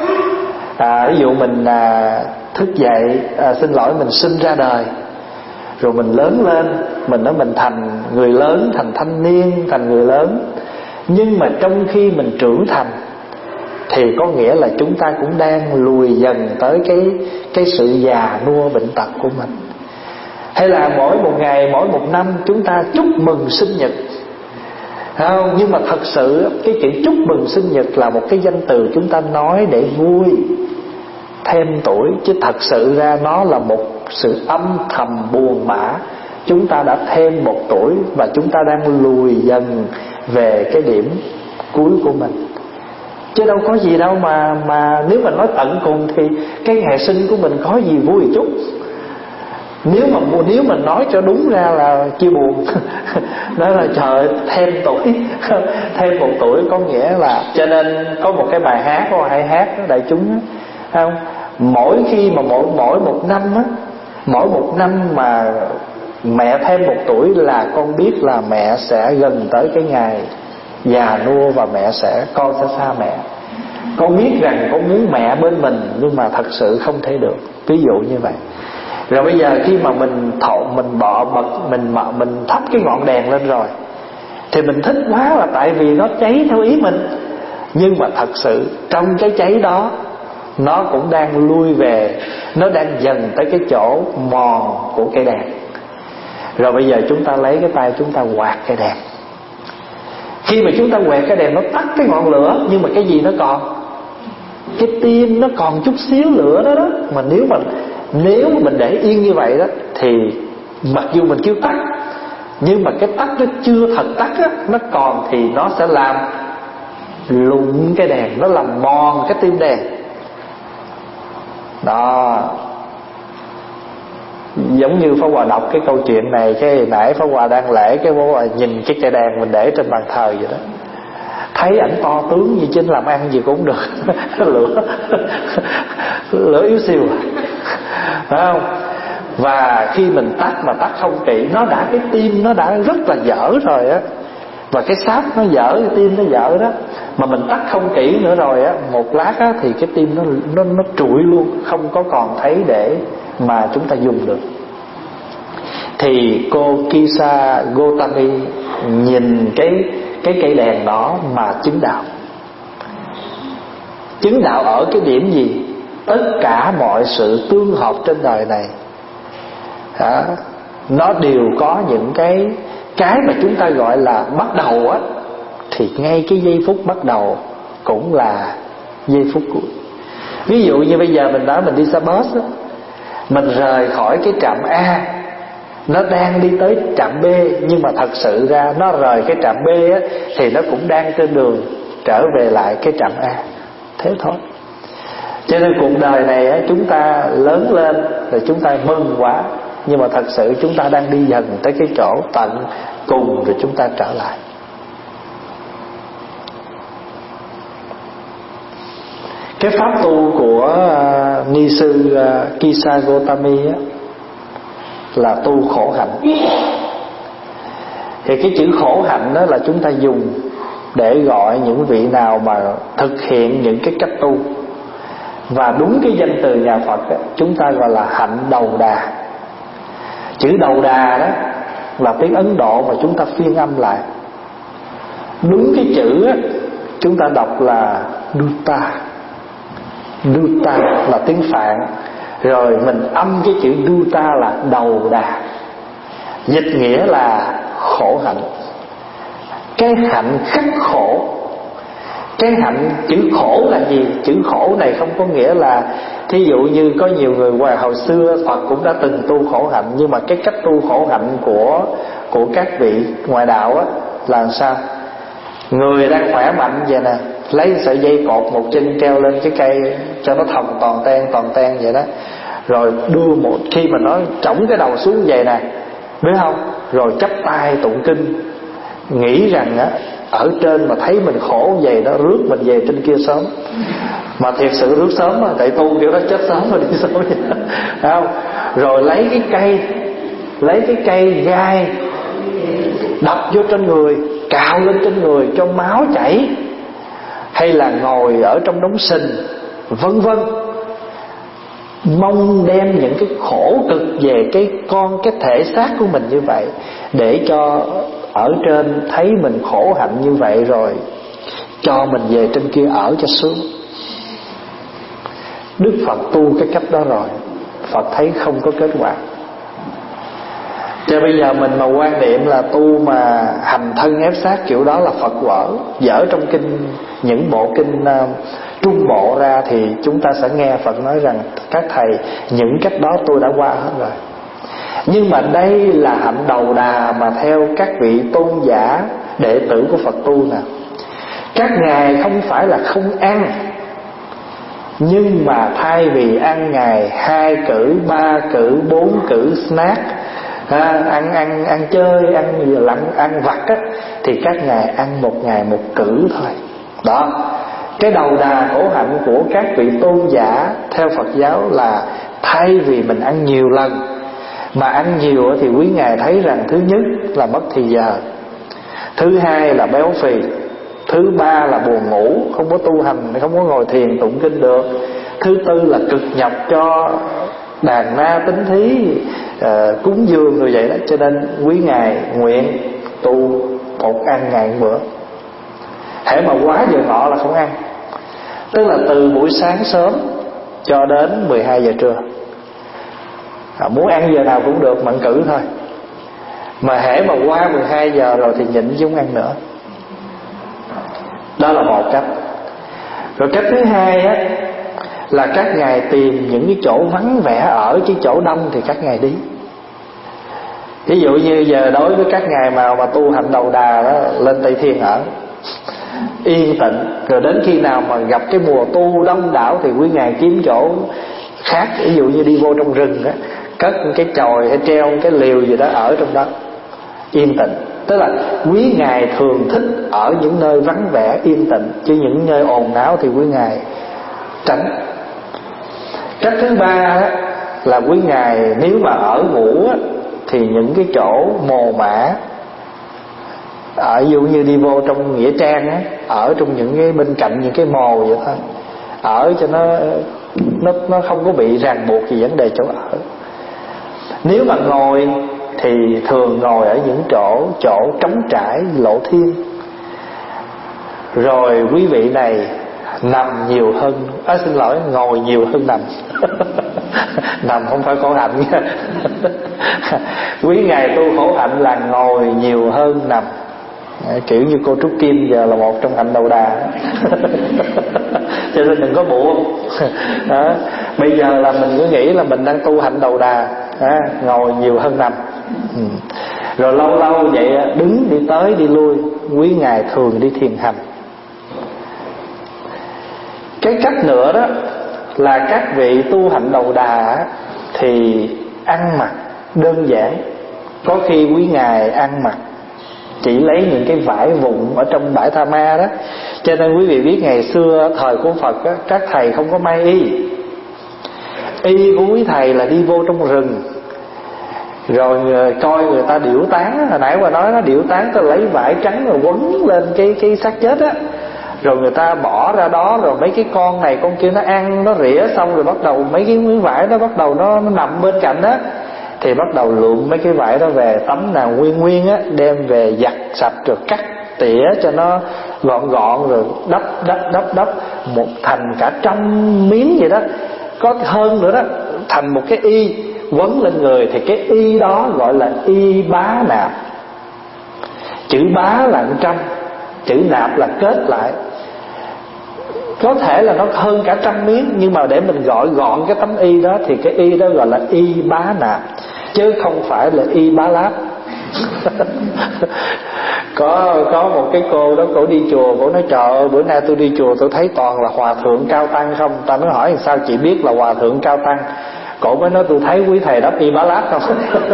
à, ví dụ mình à, thức dậy, à, xin lỗi mình sinh ra đời, rồi mình lớn lên, mình nói mình thành người lớn, thành thanh niên, thành người lớn. Nhưng mà trong khi mình trưởng thành thì có nghĩa là chúng ta cũng đang lùi dần tới cái cái sự già nua bệnh tật của mình. Hay là mỗi một ngày, mỗi một năm chúng ta chúc mừng sinh nhật, không? Nhưng mà thật sự cái chữ chúc mừng sinh nhật là một cái danh từ chúng ta nói để vui, thêm tuổi, chứ thật sự ra nó là một sự âm thầm buồn bã. Chúng ta đã thêm một tuổi và chúng ta đang lùi dần về cái điểm cuối của mình. Chứ đâu có gì đâu mà mà nếu mà nói tận cùng thì cái ngày sinh của mình có gì vui chút. Nếu mà nếu mà nói cho đúng ra là chia buồn. Đó là trời thêm tuổi, thêm một tuổi có nghĩa là, cho nên có một cái bài hát, có hay hát đó, đại chúng không? Mỗi khi mà mỗi mỗi một năm á, mỗi một năm mà mẹ thêm một tuổi là con biết là mẹ sẽ gần tới cái ngày già nua và mẹ sẽ con sẽ xa mẹ. Con biết rằng con muốn mẹ bên mình nhưng mà thật sự không thể được. Ví dụ như vậy. Rồi bây giờ khi mà mình thọ mình bỏ bật mình mở mình thắp cái ngọn đèn lên rồi thì mình thích quá là tại vì nó cháy theo ý mình. Nhưng mà thật sự trong cái cháy đó nó cũng đang lui về, nó đang dần tới cái chỗ mòn của cây đèn. Rồi bây giờ chúng ta lấy cái tay chúng ta quạt cây đèn. Khi mà chúng ta quẹt cái đèn nó tắt cái ngọn lửa, nhưng mà cái gì nó còn? Cái tim nó còn chút xíu lửa đó đó. Mà nếu mà nếu mà mình để yên như vậy đó thì mặc dù mình kêu tắt, nhưng mà cái tắt nó chưa thật tắt á, nó còn thì nó sẽ làm lụng cái đèn, nó làm mòn cái tim đèn. Đó. Giống như Pháp Hòa đọc cái câu chuyện này, cái nãy Pháp Hòa đang lễ, cái Pháp Hòa nhìn cái cây đèn mình để trên bàn thờ vậy đó, thấy ảnh to tướng như chính làm ăn gì cũng được. Lửa lửa yếu xìu, phải không? Và khi mình tắt mà tắt không kỹ, nó đã cái tim nó đã rất là dở rồi á, và cái sáp nó dở, cái tim nó dở đó, mà mình tắt không kỹ nữa rồi á, một lát á thì cái tim nó nó nó trụi luôn, không có còn thấy để mà chúng ta dùng được. Thì cô Kisa Gotami nhìn cái cái cây đèn đó mà chứng đạo. Chứng đạo ở cái điểm gì? Tất cả mọi sự tương hợp trên đời này đó, nó đều có những cái cái mà chúng ta gọi là bắt đầu á, thì ngay cái giây phút bắt đầu cũng là giây phút cuối. Ví dụ như bây giờ mình nói mình đi xe bus á, mình rời khỏi cái trạm A, nó đang đi tới trạm B, nhưng mà thật sự ra nó rời cái trạm B á, thì nó cũng đang trên đường trở về lại cái trạm A. Thế thôi. Cho nên cuộc đời này á, chúng ta lớn lên rồi chúng ta mừng quá, nhưng mà thật sự chúng ta đang đi dần tới cái chỗ tận cùng rồi chúng ta trở lại. Cái pháp tu của uh, ni sư uh, Kisa Gotami á, là tu khổ hạnh. Thì cái chữ khổ hạnh đó là chúng ta dùng để gọi những vị nào mà thực hiện những cái cách tu. Và đúng cái danh từ nhà Phật đó, chúng ta gọi là hạnh đầu đà. Chữ đầu đà đó là tiếng Ấn Độ mà chúng ta phiên âm lại. Đúng cái chữ đó, chúng ta đọc là Dutta. Dutta là tiếng Phạn, rồi mình âm cái chữ Dutta là đầu đà. Dịch nghĩa là khổ hạnh. Cái hạnh khắc khổ. Cái hạnh, chữ khổ là gì? Chữ khổ này không có nghĩa là, thí dụ như có nhiều người ngoài hồi xưa Phật cũng đã từng tu khổ hạnh, nhưng mà cái cách tu khổ hạnh của của các vị ngoại đạo á là sao? Người đang khỏe mạnh vậy nè, lấy sợi dây cột một chân treo lên cái cây cho nó thòng toàn ten toàn ten vậy đó, rồi đưa một, khi mà nó trỏng cái đầu xuống vậy nè, biết không, rồi chắp tay tụng kinh, nghĩ rằng á ở trên mà thấy mình khổ vậy đó, rước mình về trên kia sớm. Mà thiệt sự rước sớm mà, tại tu kiểu đó chết sớm mà đi sớm vậy đó. Không? Rồi lấy cái cây, lấy cái cây gai đập vô trên người, cạo lên trên người cho máu chảy, hay là ngồi ở trong đống sình, vân vân, mong đem những cái khổ cực về cái con cái thể xác của mình như vậy, để cho ở trên thấy mình khổ hạnh như vậy rồi cho mình về trên kia ở cho sướng. Đức Phật tu cái cách đó rồi, Phật thấy không có kết quả. Cho bây giờ mình mà quan niệm là tu mà hành thân ép sát kiểu đó là Phật vỡ, dở trong kinh, những bộ kinh uh, trung bộ ra, thì chúng ta sẽ nghe Phật nói rằng các thầy, những cách đó tôi đã qua hết rồi. Nhưng mà đây là hạnh đầu đà mà theo các vị tôn giả đệ tử của Phật tu nè. Các ngài không phải là không ăn, nhưng mà thay vì ăn ngày hai cử, ba cử, bốn cử snack, à, ăn ăn ăn chơi, ăn lặn, ăn vặt á, thì các ngài ăn một ngày một cử thôi. Đó, cái đầu đà khổ hạnh của các vị tôn giả theo Phật giáo là thay vì mình ăn nhiều lần, mà ăn nhiều thì quý ngài thấy rằng thứ nhất là mất thì giờ, thứ hai là béo phì, thứ ba là buồn ngủ, không có tu hành, không có ngồi thiền tụng kinh được, thứ tư là cực nhọc cho đàn na tính thí, uh, cúng dường rồi vậy đó. Cho nên quý ngài nguyện tu một ăn ngày một bữa, hễ mà quá giờ ngọ là không ăn, tức là từ buổi sáng sớm cho đến mười hai giờ trưa. À, muốn ăn giờ nào cũng được, mặn cử thôi. Mà hễ mà qua mười hai giờ rồi thì nhịn chứ không ăn nữa. Đó là một cách. Rồi cách thứ hai á, là các ngài tìm những cái chỗ vắng vẻ ở, chứ chỗ đông thì các ngài đi. Ví dụ như giờ đối với các ngài mà mà tu hành đầu đà đó, lên Tây Thiên ở yên tĩnh. Rồi đến khi nào mà gặp cái mùa tu đông đảo thì quý ngài kiếm chỗ khác. Ví dụ như đi vô trong rừng á, cất cái chòi hay treo cái liều gì đó ở trong đó yên tĩnh. Tức là quý ngài thường thích ở những nơi vắng vẻ yên tĩnh, chứ những nơi ồn ào thì quý ngài tránh. Cách thứ ba đó, là quý ngài nếu mà ở ngủ á, thì những cái chỗ mồ mả, ở ví dụ như đi vô trong nghĩa trang á, ở trong những cái bên cạnh những cái mồ vậy thôi, ở cho nó nó nó không có bị ràng buộc gì vấn đề chỗ ở. Nếu mà ngồi thì thường ngồi ở những chỗ chỗ trống trải lộ thiên. Rồi quý vị này nằm nhiều hơn, à, xin lỗi, ngồi nhiều hơn nằm. Nằm không phải khổ hạnh nha. Quý ngài tu khổ hạnh là ngồi nhiều hơn nằm. Kiểu như cô Trúc Kim giờ là một trong hạnh đầu đà. Cho nên đừng có buồn. Đó. Bây giờ là mình cứ nghĩ là mình đang tu hạnh đầu đà, à, ngồi nhiều hơn nằm. Ừ. Rồi lâu lâu vậy đứng đi tới đi lui, quý ngài thường đi thiền hành. Cái cách nữa đó là các vị tu hạnh đầu đà thì ăn mặc đơn giản. Có khi quý ngài ăn mặc chỉ lấy những cái vải vụn ở trong bãi Tha Ma đó. Cho nên quý vị biết ngày xưa thời của Phật á, các thầy không có may y. Y của quý thầy là đi vô trong rừng, rồi coi người ta điểu tán. Hồi nãy qua nói nó điểu tán, ta lấy vải trắng rồi quấn lên cái cái xác chết á, rồi người ta bỏ ra đó, rồi mấy cái con này con kia nó ăn, nó rỉa xong rồi bắt đầu mấy cái miếng vải đó bắt đầu nó, nó nằm bên cạnh á, thì bắt đầu lượm mấy cái vải đó về, tấm nào nguyên nguyên á đem về giặt sạch rồi cắt tỉa cho nó gọn gọn, rồi đắp đắp đắp đắp một thành cả trăm miếng vậy đó, có hơn nữa đó, thành một cái y quấn lên người. Thì cái y đó gọi là y bá nạp. Chữ bá là trăm, chữ nạp là kết lại. Có thể là nó hơn cả trăm miếng, nhưng mà để mình gọi gọn cái tấm y đó thì cái y đó gọi là y bá nạp, chứ không phải là y bá láp. có có một cái cô đó, cổ đi chùa, cổ nói trời ơi bữa nay tôi đi chùa tôi thấy toàn là hòa thượng cao tăng không. Ta mới hỏi sao chị biết là hòa thượng cao tăng, cổ mới nói tôi thấy quý thầy đắp y bá láp không.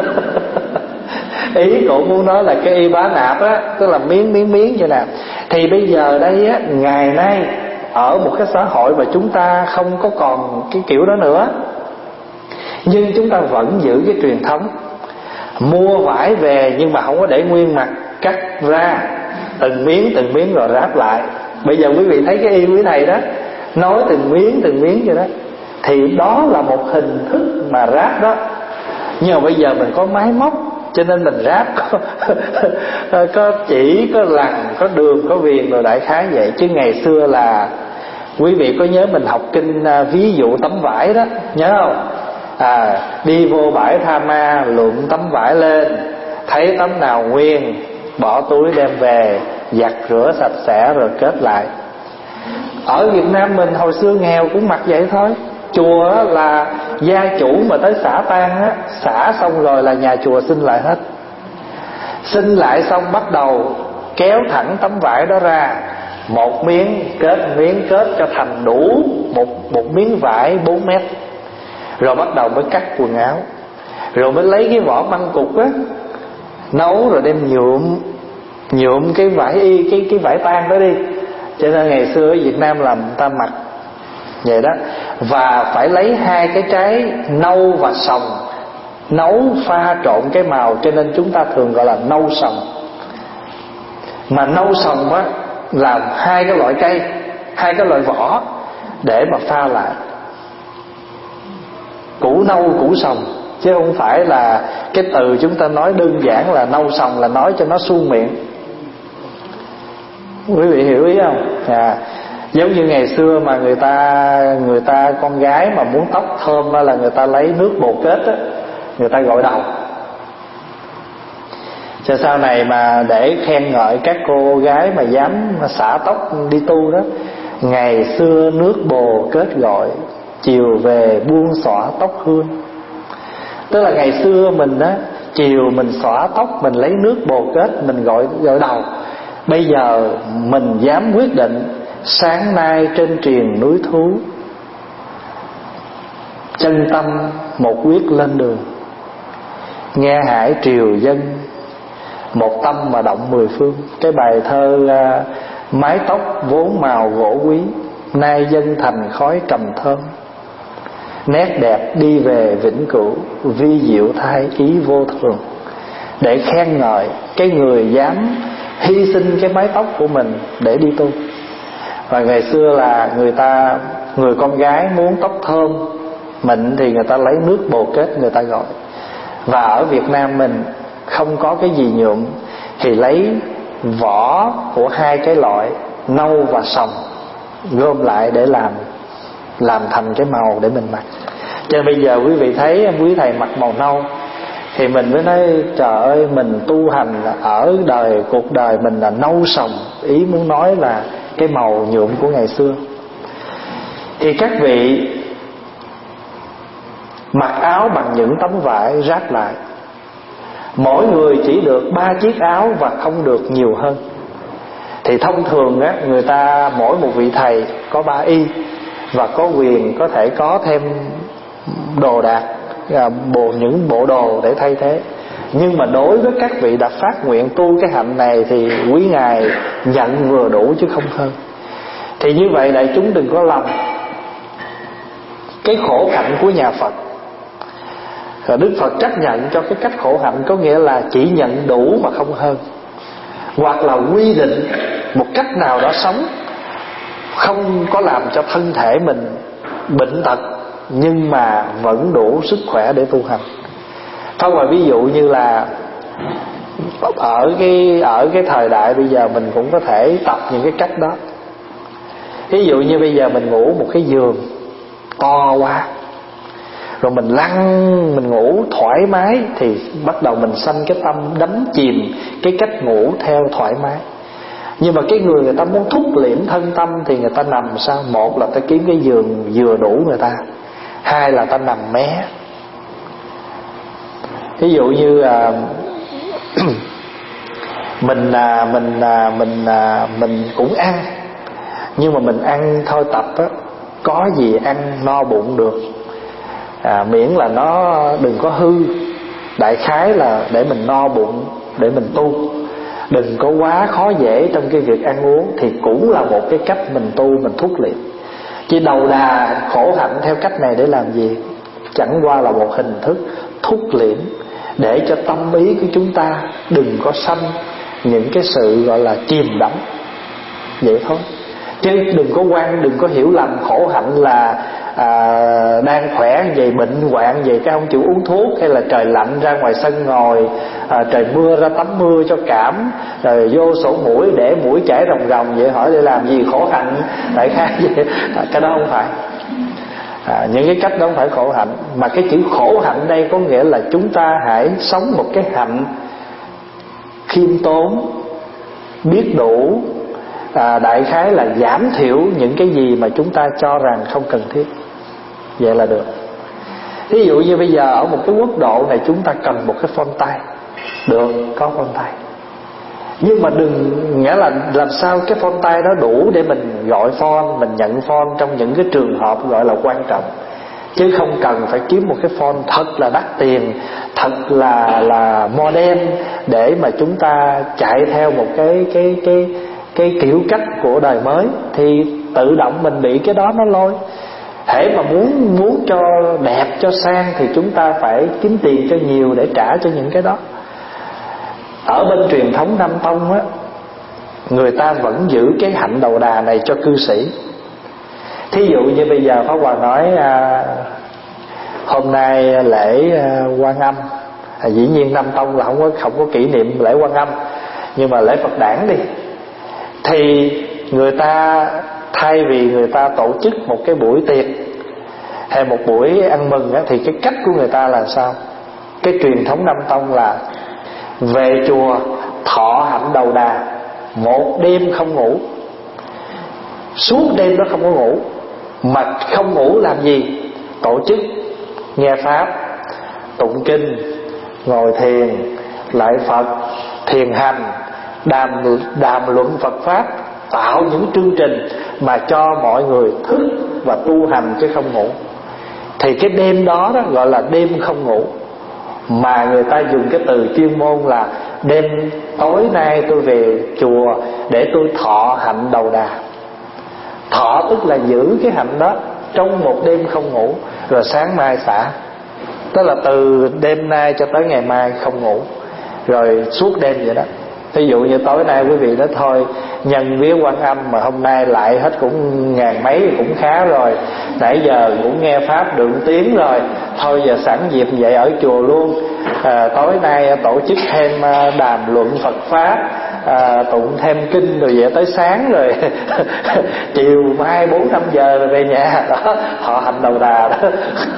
Ý cổ muốn nói là cái y bá nạp á, tức là miếng miếng miếng vậy nè. Thì bây giờ đây á, ngày nay ở một cái xã hội mà chúng ta không có còn cái kiểu đó nữa, nhưng chúng ta vẫn giữ cái truyền thống mua vải về nhưng mà không có để nguyên mặt, cắt ra từng miếng từng miếng rồi ráp lại. Bây giờ quý vị thấy cái y quý thầy đó, nói từng miếng từng miếng vậy đó, thì đó là một hình thức mà ráp đó. Nhưng mà bây giờ mình có máy móc cho nên mình ráp có, có chỉ, có lằn, có đường, có viền rồi đại khái vậy. Chứ ngày xưa là quý vị có nhớ mình học kinh ví dụ tấm vải đó, nhớ không? À, đi vô bãi Tha Ma lượm tấm vải lên, thấy tấm nào nguyên bỏ túi đem về, giặt rửa sạch sẽ rồi kết lại. Ở Việt Nam mình hồi xưa nghèo cũng mặc vậy thôi. Chùa là gia chủ mà tới xả tang á, xả xong rồi là nhà chùa xin lại hết. Xin lại xong bắt đầu kéo thẳng tấm vải đó ra, một miếng kết miếng, kết cho thành đủ một, một miếng vải bốn mét. Rồi bắt đầu mới cắt quần áo, rồi mới lấy cái vỏ măng cục á, nấu rồi đem nhuộm nhuộm cái vải y, cái cái vải tang đó đi. Cho nên ngày xưa ở Việt Nam làm người ta mặc vậy đó. Và phải lấy hai cái trái nâu và sồng nấu pha trộn cái màu, cho nên chúng ta thường gọi là nâu sồng. Mà nâu sồng á là hai cái loại cây, hai cái loại vỏ để mà pha lại, củ nâu củ sồng, chứ không phải là cái từ chúng ta nói đơn giản là nâu sồng là nói cho nó suông miệng. Quý vị hiểu ý không? À, giống như ngày xưa mà người ta người ta con gái mà muốn tóc thơm là người ta lấy nước bồ kết á, người ta gội đầu. Cho sau này mà để khen ngợi các cô gái mà dám mà xả tóc đi tu đó, ngày xưa nước bồ kết gội, chiều về buông xõa tóc hương. Tức là ngày xưa mình á, chiều mình xõa tóc, mình lấy nước bồ kết mình gội gội đầu. Bây giờ mình dám quyết định sáng nay trên triền núi thú, chân tâm một quyết lên đường, nghe hải triều dân, một tâm mà động mười phương. Cái bài thơ uh, mái tóc vốn màu gỗ quý, nay dân thành khói trầm thơm, nét đẹp đi về vĩnh cửu, vi diệu thay ý vô thường. Để khen ngợi cái người dám hy sinh cái mái tóc của mình để đi tu. Và ngày xưa là người ta, người con gái muốn tóc thơm mịn thì người ta lấy nước bồ kết người ta gội. Và ở Việt Nam mình không có cái gì nhuộm, thì lấy vỏ của hai cái loại nâu và sồng gom lại để làm làm thành cái màu để mình mặc. Cho nên bây giờ quý vị thấy quý thầy mặc màu nâu thì mình mới nói trời ơi, mình tu hành ở đời, cuộc đời mình là nâu sồng. Ý muốn nói là cái màu nhuộm của ngày xưa. Thì các vị mặc áo bằng những tấm vải ráp lại, mỗi người chỉ được ba chiếc áo và không được nhiều hơn. Thì thông thường á, người ta mỗi một vị thầy có ba y và có quyền có thể có thêm đồ đạc, bộ những bộ đồ để thay thế. Nhưng mà đối với các vị đã phát nguyện tu cái hạnh này thì quý ngài nhận vừa đủ chứ không hơn. Thì như vậy đại chúng đừng có lầm cái khổ hạnh của nhà Phật. Rồi Đức Phật chấp nhận cho cái cách khổ hạnh, có nghĩa là chỉ nhận đủ mà không hơn, hoặc là quy định một cách nào đó sống không có làm cho thân thể mình bệnh tật nhưng mà vẫn đủ sức khỏe để tu hành. Thôi mà ví dụ như là ở cái ở cái thời đại bây giờ mình cũng có thể tập những cái cách đó. Ví dụ như bây giờ mình ngủ một cái giường to quá, rồi mình lăn mình ngủ thoải mái, thì bắt đầu mình sanh cái tâm đắm chìm cái cách ngủ theo thoải mái. Nhưng mà cái người người ta muốn thúc liễm thân tâm thì người ta nằm sao? Một là ta kiếm cái giường vừa đủ người ta, hai là ta nằm mé. Ví dụ như à, mình à, mình à, mình à, mình cũng ăn, nhưng mà mình ăn thôi tập á, có gì ăn no bụng được, à, miễn là nó đừng có hư. Đại khái là để mình no bụng, để mình tu, đừng có quá khó dễ trong cái việc ăn uống, thì cũng là một cái cách mình tu, mình thúc liệm. Chỉ đầu đà khổ hạnh theo cách này để làm gì? Chẳng qua là một hình thức thúc liệm, để cho tâm ý của chúng ta đừng có sanh những cái sự gọi là chìm đắm, vậy thôi. Chứ đừng có quan, đừng có hiểu lầm khổ hạnh là à, đang khỏe vậy bệnh hoạn vậy cái không chịu uống thuốc, hay là trời lạnh ra ngoài sân ngồi, à, trời mưa ra tắm mưa cho cảm, rồi vô sổ mũi để mũi chảy ròng ròng vậy, hỏi để làm gì khổ hạnh. Đại khái vậy, cái đó không phải. À, những cái cách đó không phải khổ hạnh, mà cái chữ khổ hạnh đây có nghĩa là chúng ta hãy sống một cái hạnh khiêm tốn, biết đủ, à, đại khái là giảm thiểu những cái gì mà chúng ta cho rằng không cần thiết, vậy là được. Ví dụ như bây giờ ở một cái quốc độ này chúng ta cần một cái phone tay, được, có phone tay, nhưng mà đừng nghĩa là làm sao cái phone tay đó đủ để mình gọi phone, mình nhận phone trong những cái trường hợp gọi là quan trọng, chứ không cần phải kiếm một cái phone thật là đắt tiền, thật là là modern để mà chúng ta chạy theo một cái cái cái cái kiểu cách của đời mới, thì tự động mình bị cái đó nó lôi. Hễ mà muốn muốn cho đẹp cho sang thì chúng ta phải kiếm tiền cho nhiều để trả cho những cái đó. Ở bên truyền thống Nam Tông á, người ta vẫn giữ cái hạnh đầu đà này cho cư sĩ. Thí dụ như bây giờ Pháp Hòa nói à, hôm nay lễ à, Quan Âm, à, dĩ nhiên Nam Tông là không có không có kỷ niệm lễ Quan Âm, nhưng mà lễ Phật Đản đi, thì người ta thay vì người ta tổ chức một cái buổi tiệc hay một buổi ăn mừng á, thì cái cách của người ta là sao? Cái truyền thống Nam Tông là về chùa thọ hạnh đầu đà, một đêm không ngủ, suốt đêm đó không có ngủ. Mà không ngủ làm gì? Tổ chức nghe pháp, tụng kinh, ngồi thiền, lại Phật, thiền hành, đàm đàm luận Phật pháp, tạo những chương trình mà cho mọi người thức và tu hành chứ không ngủ. Thì cái đêm đó, đó gọi là đêm không ngủ, mà người ta dùng cái từ chuyên môn là đêm tối nay tôi về chùa để tôi thọ hạnh đầu đà. Thọ tức là giữ cái hạnh đó trong một đêm không ngủ, rồi sáng mai xả. Tức là từ đêm nay cho tới ngày mai không ngủ, rồi suốt đêm vậy đó. Ví dụ như tối nay quý vị nói thôi, nhân vía Quan Âm mà hôm nay lại hết cũng ngàn mấy cũng khá rồi, nãy giờ cũng nghe pháp được tiếng rồi, thôi giờ sẵn dịp vậy ở chùa luôn, à, tối nay tổ chức thêm đàm luận Phật pháp, à, tụng thêm kinh rồi vậy tới sáng rồi chiều mai bốn năm giờ rồi về nhà đó, họ hành đầu đà đó.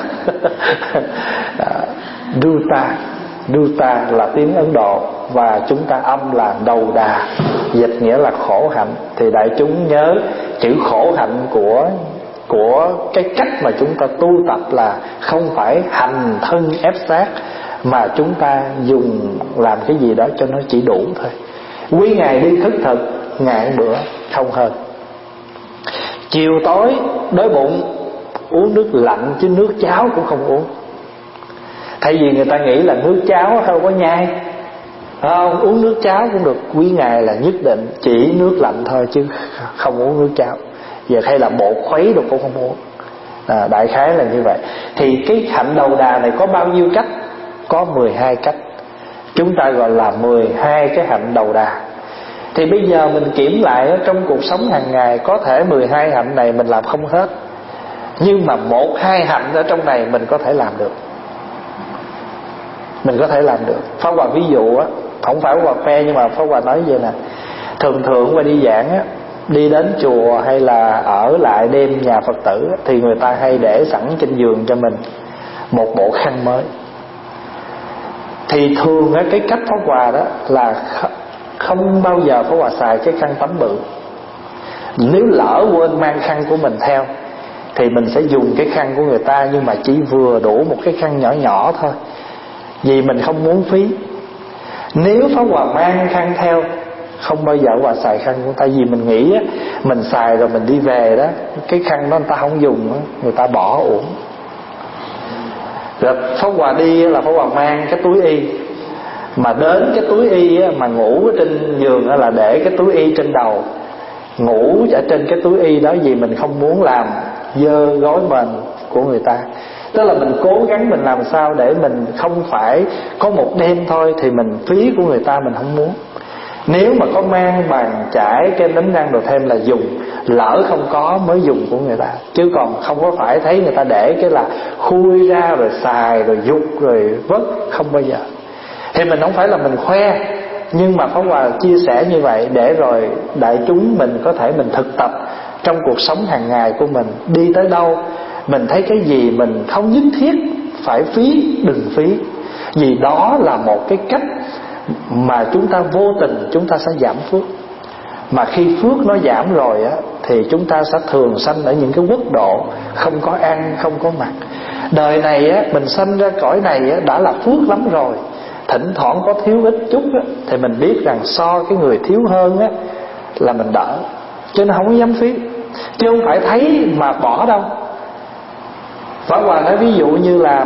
Duta, Duta là tiếng Ấn Độ, và chúng ta âm là đầu đà, dịch nghĩa là khổ hạnh. Thì đại chúng nhớ chữ khổ hạnh của của cái cách mà chúng ta tu tập là không phải hành thân ép sát, mà chúng ta dùng làm cái gì đó cho nó chỉ đủ thôi. Quý ngày đi khất thực ngàn bữa không hơn. Chiều tối đói bụng uống nước lạnh chứ nước cháo cũng không uống. Thay vì người ta nghĩ là nước cháo không có nhai, không, uống nước cháo cũng được. Quý ngày là nhất định chỉ nước lạnh thôi chứ không uống nước cháo. Giờ hay là bột khuấy đâu cũng không uống. À, đại khái là như vậy. Thì cái hạnh đầu đà này có bao nhiêu cách? Có mười hai cách. Chúng ta gọi là mười hai cái hạnh đầu đà. Thì bây giờ mình kiểm lại trong cuộc sống hàng ngày, có thể mười hai hạnh này mình làm không hết, nhưng mà một hai hạnh ở trong này mình có thể làm được. Mình có thể làm được. Pháp Hòa ví dụ á, không phải Pháp Hòa khoe, nhưng mà Pháp Hòa nói vậy nè. Thường thường qua đi giảng á, đi đến chùa hay là ở lại đêm nhà Phật tử á, thì người ta hay để sẵn trên giường cho mình một bộ khăn mới. Thì thường á, cái cách Pháp Hòa đó là không bao giờ Pháp Hòa xài cái khăn tắm bự. Nếu lỡ quên mang khăn của mình theo thì mình sẽ dùng cái khăn của người ta, nhưng mà chỉ vừa đủ một cái khăn nhỏ nhỏ thôi, vì mình không muốn phí. Nếu Pháp Hòa mang khăn theo, không bao giờ Hòa xài khăn của ta, vì mình nghĩ á, mình xài rồi mình đi về đó, cái khăn đó người ta không dùng đó, người ta bỏ uổng. Rồi Pháp Hòa đi là Pháp Hòa mang cái túi y, mà đến cái túi y á, mà ngủ ở trên giường á, là để cái túi y trên đầu, ngủ ở trên cái túi y đó, vì mình không muốn làm dơ gối mền của người ta. Tức là mình cố gắng mình làm sao để mình không phải có một đêm thôi thì mình phí của người ta mình không muốn. Nếu mà có mang bàn chải kem đánh răng đồ thêm là dùng, lỡ không có mới dùng của người ta, chứ còn không có phải thấy người ta để cái là khui ra rồi xài rồi dục rồi vất, không bao giờ. Thì mình không phải là mình khoe, nhưng mà Pháp Hòa chia sẻ như vậy để rồi đại chúng mình có thể mình thực tập trong cuộc sống hàng ngày của mình. Đi tới đâu mình thấy cái gì mình không nhất thiết phải phí, đừng phí, vì đó là một cái cách mà chúng ta vô tình chúng ta sẽ giảm phước. Mà khi phước nó giảm rồi á, thì chúng ta sẽ thường sanh ở những cái quốc độ không có ăn, không có mặc. Đời này á, mình sanh ra cõi này á, đã là phước lắm rồi. Thỉnh thoảng có thiếu ít chút á, thì mình biết rằng so cái người thiếu hơn á, là mình đỡ, cho nên không có dám phí. Chứ không phải thấy mà bỏ đâu. Pháp Hòa nói ví dụ như là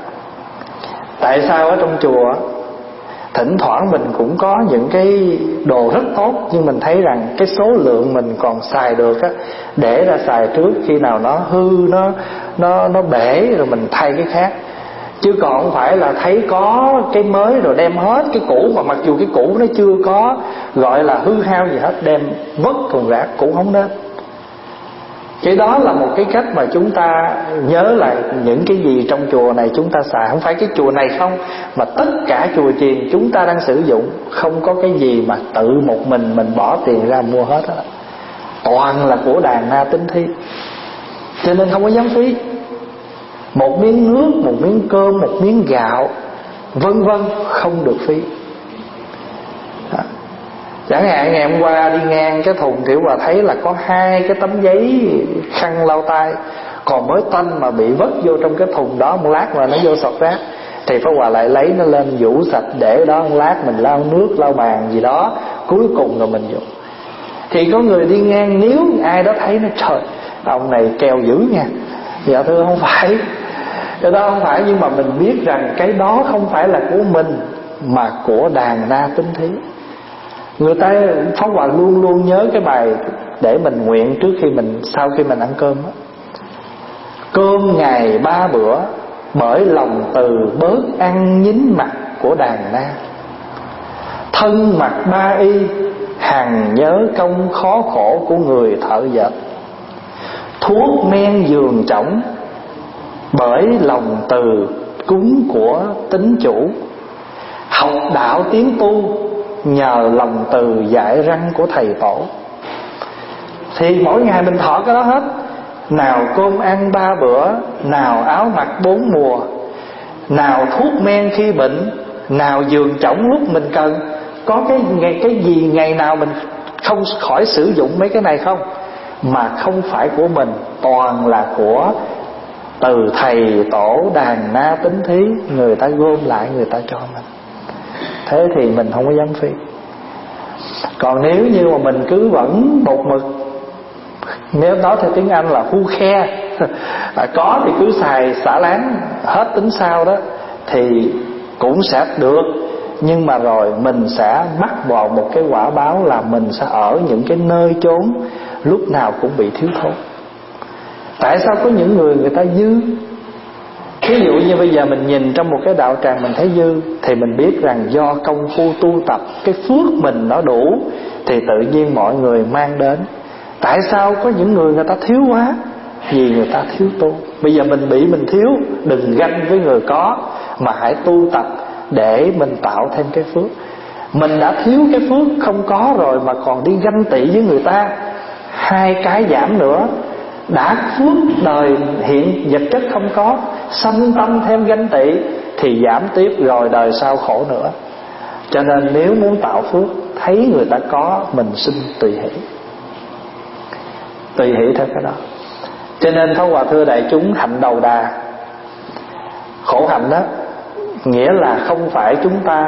tại sao ở trong chùa thỉnh thoảng mình cũng có những cái đồ rất tốt, nhưng mình thấy rằng cái số lượng mình còn xài được á, để ra xài trước, khi nào nó hư, nó nó nó bể rồi mình thay cái khác. Chứ còn không phải là thấy có cái mới rồi đem hết cái cũ, mà mặc dù cái cũ nó chưa có gọi là hư hao gì hết, đem vứt thùng rác cũng không nên. Cái đó là một cái cách mà chúng ta nhớ lại những cái gì trong chùa này chúng ta xài. Không phải cái chùa này không, mà tất cả chùa chiền chúng ta đang sử dụng, không có cái gì mà tự một mình mình bỏ tiền ra mua hết đó. Toàn là của đàn na tính thi, cho nên không có dám phí. Một miếng nước, một miếng cơm, một miếng gạo, vân vân, không được phí. Chẳng hạn ngày hôm qua đi ngang cái thùng Tiểu Hòa thấy là có hai cái tấm giấy khăn lau tay còn mới tanh mà bị vứt vô trong cái thùng đó, một lát mà nó vô sọt rác. Thì Pháp Hòa lại lấy nó lên vũ sạch để đó, một lát mình lau nước, lau bàn gì đó, cuối cùng rồi mình dùng. Thì có người đi ngang, nếu ai đó thấy nó trời, ông này keo dữ nha. Dạ thưa không phải, cái đó không phải, nhưng mà mình biết rằng cái đó không phải là của mình mà của đàn na tính thí. Người ta Pháp Hòa luôn luôn nhớ cái bài để mình nguyện trước khi mình, sau khi mình ăn cơm đó. Cơm ngày ba bữa, bởi lòng từ bớt ăn nhín mặt của đàn na. Thân mặc ba y, hằng nhớ công khó khổ của người thợ dệt. Thuốc men giường chổng, bởi lòng từ cúng của tín chủ. Học đạo tiến tu, nhờ lòng từ dạy răng của thầy tổ. Thì mỗi ngày mình thọ cái đó hết. Nào cơm ăn ba bữa, nào áo mặc bốn mùa, nào thuốc men khi bệnh, nào giường chổng lúc mình cần. Có cái ngày cái gì ngày nào mình không khỏi sử dụng mấy cái này không? Mà không phải của mình, toàn là của từ thầy tổ đàn na tính thí, người ta gom lại người ta cho mình. Thế thì mình không có dám phí. Còn nếu như mà mình cứ vẫn một mực, nếu nói theo tiếng Anh là phu khe, à, có thì cứ xài xả láng hết tính sau đó, thì cũng sẽ được. Nhưng mà rồi mình sẽ mắc vào một cái quả báo là mình sẽ ở những cái nơi chốn lúc nào cũng bị thiếu thốn. Tại sao có những người người ta dư? Ví dụ như bây giờ mình nhìn trong một cái đạo tràng mình thấy dư, thì mình biết rằng do công phu tu tập, cái phước mình nó đủ, thì tự nhiên mọi người mang đến. Tại sao có những người người ta thiếu quá? Vì người ta thiếu tu. Bây giờ mình bị mình thiếu, đừng ganh với người có, mà hãy tu tập để mình tạo thêm cái phước. Mình đã thiếu cái phước không có rồi mà còn đi ganh tị với người ta, hai cái giảm nữa. Đã phước đời hiện vật chất không có, sanh tâm thêm ganh tị thì giảm tiếp, rồi đời sau khổ nữa. Cho nên nếu muốn tạo phước thấy người ta có, mình xin tùy hỷ, tùy hỷ theo cái đó. Cho nên Pháp Hòa thưa đại chúng, hạnh đầu đà, khổ hạnh đó nghĩa là không phải chúng ta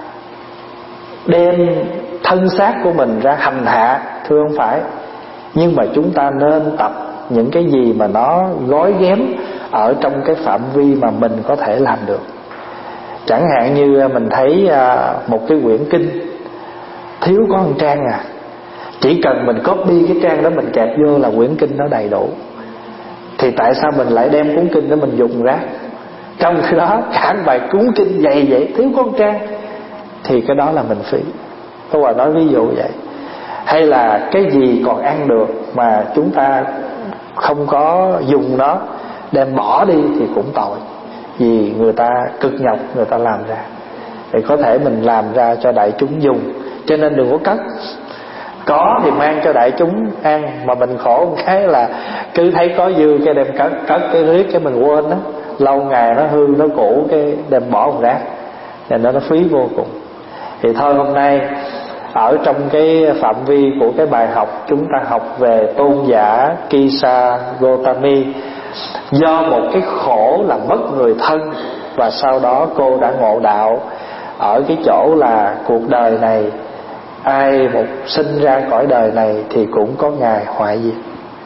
đem thân xác của mình ra hành hạ, thưa không phải, nhưng mà chúng ta nên tập những cái gì mà nó gói ghém ở trong cái phạm vi mà mình có thể làm được. Chẳng hạn như mình thấy một cái quyển kinh thiếu có một trang à, chỉ cần mình copy cái trang đó mình kẹp vô là quyển kinh nó đầy đủ, thì tại sao mình lại đem cuốn kinh đó mình dùng rác? Trong khi đó cả bài cuốn kinh dày vậy thiếu có một trang, thì cái đó là mình phí. Tôi Hòa nói ví dụ vậy. Hay là cái gì còn ăn được mà chúng ta không có dùng nó, đem bỏ đi thì cũng tội, vì người ta cực nhọc người ta làm ra, thì có thể mình làm ra cho đại chúng dùng. Cho nên đừng có cất. Có thì mang cho đại chúng ăn, mà mình khổ một cái là cứ thấy có dư cái đem cất, cất cái riết cái mình quên đó, lâu ngày nó hư nó cũ cái đem bỏ một rác, nên nó nó phí vô cùng. Thì thôi hôm nay ở trong cái phạm vi của cái bài học, chúng ta học về tôn giả Kisa Gotami. Do một cái khổ là mất người thân, và sau đó cô đã ngộ đạo ở cái chỗ là cuộc đời này, ai một sinh ra cõi đời này thì cũng có ngày hoại diệt.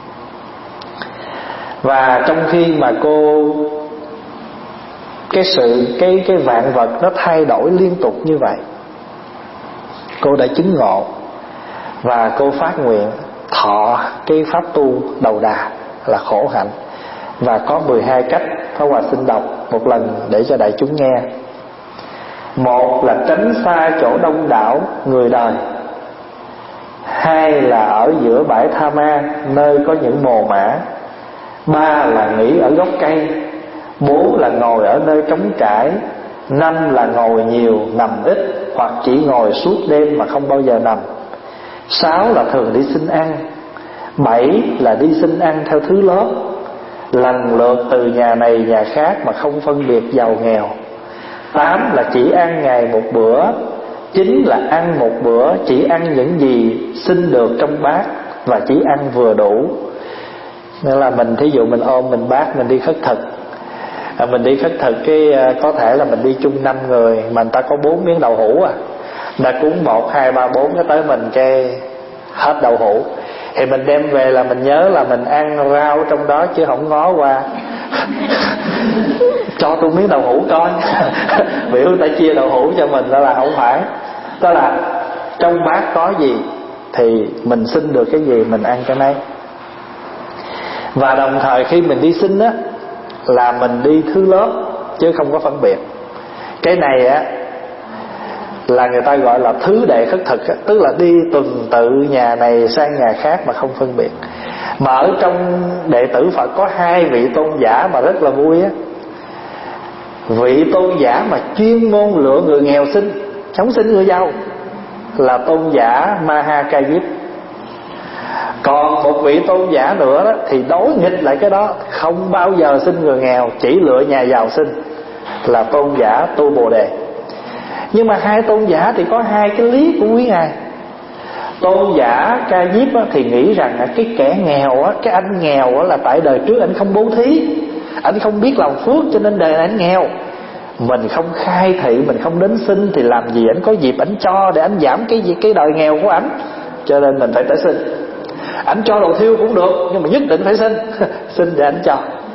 Và trong khi mà cô cái sự cái cái vạn vật nó thay đổi liên tục như vậy, cô đã chứng ngộ và cô phát nguyện thọ cái pháp tu đầu đà là khổ hạnh. Và có mười hai cách, Pháp Hòa xin đọc một lần để cho đại chúng nghe. Một là tránh xa chỗ đông đảo người đời. Hai là ở giữa bãi tha ma, nơi có những mồ mả. Ba là nghỉ ở gốc cây. Bốn là ngồi ở nơi trống trải. Năm là ngồi nhiều nằm ít, hoặc chỉ ngồi suốt đêm mà không bao giờ nằm. Sáu là thường đi xin ăn. Bảy là đi xin ăn theo thứ lớp, lần lượt từ nhà này nhà khác mà không phân biệt giàu nghèo. Tám là chỉ ăn ngày một bữa. Chín là ăn một bữa chỉ ăn những gì xin được trong bát, và chỉ ăn vừa đủ. Nên là mình thí dụ mình ôm mình bát mình đi khất thực, à, mình đi khất thực cái có thể là mình đi chung năm người mà người ta có bốn miếng đậu hũ à, đã cúng một hai ba bốn cái tới mình cái hết đậu hũ, thì mình đem về là mình nhớ là mình ăn rau trong đó chứ không ngó qua cho tôi miếng đậu hũ coi biểu người ta chia đậu hũ cho mình, đó là không phải. Đó là trong bát có gì thì mình xin được cái gì mình ăn cái nấy. Và đồng thời khi mình đi xin á là mình đi thứ lớp chứ không có phân biệt. Cái này á là người ta gọi là thứ đệ khất thực á, tức là đi tuần tự nhà này sang nhà khác mà không phân biệt. Mà ở trong đệ tử Phật có hai vị tôn giả mà rất là vui á. Vị tôn giả mà chuyên môn lựa người nghèo xin, chống xin người giàu, là tôn giả Mahakayip. Còn một vị tôn giả nữa đó thì đối nghịch lại cái đó, không bao giờ xin người nghèo, chỉ lựa nhà giàu xin, là tôn giả Tu Bồ Đề. Nhưng mà hai tôn giả thì có hai cái lý của quý ngài. Tôn giả Ca Diếp thì nghĩ rằng cái kẻ nghèo á, cái anh nghèo á, là tại đời trước anh không bố thí, anh không biết làm phước cho nên đời này anh nghèo. Mình không khai thị, mình không đến xin thì làm gì anh có dịp anh cho để anh giảm cái gì cái đời nghèo của anh. Cho nên mình phải tới xin. Anh cho đồ thiêu cũng được, nhưng mà nhất định phải xin xin để anh cho.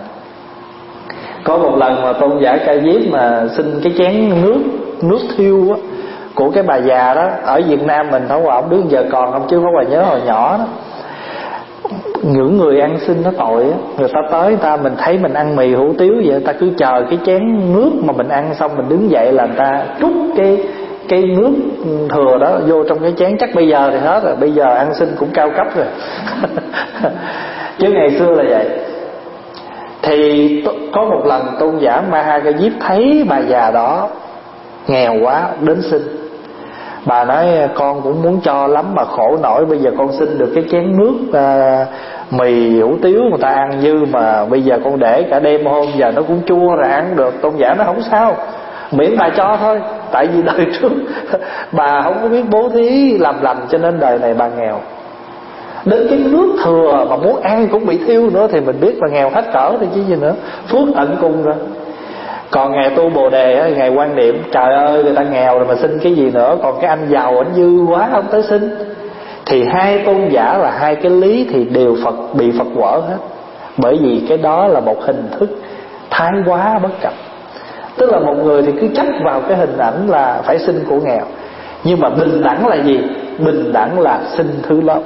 Có một lần mà tôn giả Ca Diếp mà xin cái chén nước nước thiêu á của cái bà già đó, ở Việt Nam mình Pháp Hòa không biết giờ còn không, chứ Pháp Hòa nhớ hồi nhỏ đó, những người ăn xin nó tội á, người ta tới người ta mình thấy mình ăn mì hủ tiếu vậy, người ta cứ chờ cái chén nước mà mình ăn xong mình đứng dậy là người ta trút cái cái nước thừa đó vô trong cái chén. Chắc bây giờ thì hết rồi, bây giờ ăn xin cũng cao cấp rồi chứ ngày xưa là vậy. Thì có một lần tôn giả Mahakayip thấy bà già đó nghèo quá đến xin. Bà nói con cũng muốn cho lắm mà khổ nổi, bây giờ con xin được cái chén nước à, mì hủ tiếu người ta ăn dư, mà bây giờ con để cả đêm hôm giờ nó cũng chua rồi ăn được. Tôn giả nó không sao, miễn bà cho thôi. Tại vì đời trước bà không có biết bố thí làm lành, cho nên đời này bà nghèo. Đến cái nước thừa mà muốn ăn cũng bị thiêu nữa thì mình biết bà nghèo hết cỡ thì chứ gì nữa. Phước tận cùng rồi. Còn ngày tu Bồ Đề, ngày quan niệm trời ơi người ta nghèo rồi mà xin cái gì nữa. Còn cái anh giàu anh dư quá không tới xin. Thì hai tôn giả là hai cái lý thì đều Phật bị Phật quở hết. Bởi vì cái đó là một hình thức thái quá bất cập. Tức là một người thì cứ chấp vào cái hình ảnh là phải xin của nghèo. Nhưng mà bình đẳng là gì? Bình đẳng là xin thứ lớn.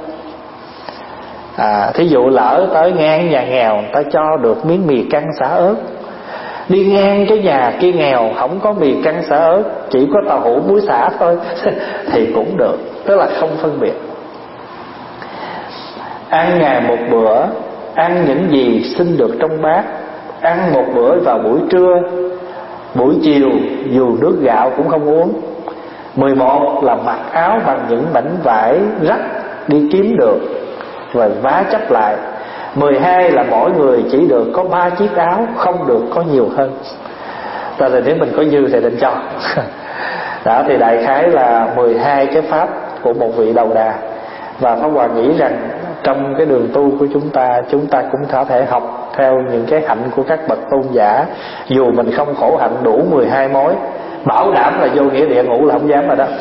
à, Thí dụ lỡ tới ngang nhà nghèo, ta cho được miếng mì căng xả ớt. Đi ngang cái nhà kia nghèo, không có mì căng xả ớt, chỉ có tàu hũ muối xả thôi thì cũng được. Tức là không phân biệt. Ăn ngày một bữa, ăn những gì xin được trong bát. Ăn một bữa vào buổi trưa, buổi chiều dù nước gạo cũng không uống. Mười một là mặc áo bằng những mảnh vải rách đi kiếm được rồi vá chắp lại. Mười hai là mỗi người chỉ được có ba chiếc áo, không được có nhiều hơn. Tại là nếu mình có dư thì định cho. Đó thì đại khái là mười hai cái pháp của một vị đầu đà. Và Pháp Hòa nghĩ rằng trong cái đường tu của chúng ta, chúng ta cũng có thể học theo những cái hạnh của các bậc tôn giả. Dù mình không khổ hạnh đủ mười hai mối, bảo đảm là vô nghĩa địa ngủ là không dám rồi đó.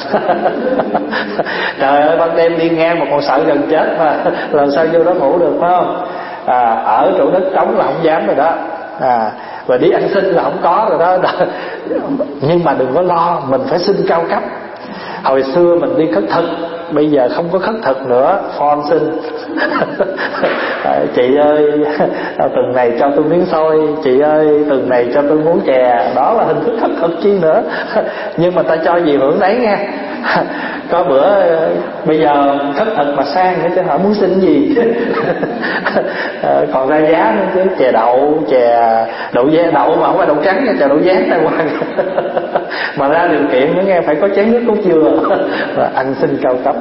Trời ơi, ban đêm đi ngang mà còn sợ gần chết mà làm sao vô đó ngủ được, phải không? À, ở chỗ đất trống là không dám rồi đó. À, và đi ăn xin là không có rồi đó. Nhưng mà đừng có lo, mình phải xin cao cấp. Hồi xưa mình đi khất thực, bây giờ không có khất thực nữa, phone xin. À, chị ơi tuần này cho tôi miếng xôi, chị ơi tuần này cho tôi muỗng chè. Đó là hình thức khất thực chi nữa. Nhưng mà ta cho gì hưởng đấy nha. Có bữa bây giờ khất thực mà sang nữa chứ họ muốn xin gì. À, còn ra giá nữa chứ, chè đậu, chè đậu giá đậu mà không phải đậu trắng nha, chè đậu dán này hoài. Mà ra điều kiện nữa nghe, phải có chén nước cốt dừa. Ăn xin cao cấp.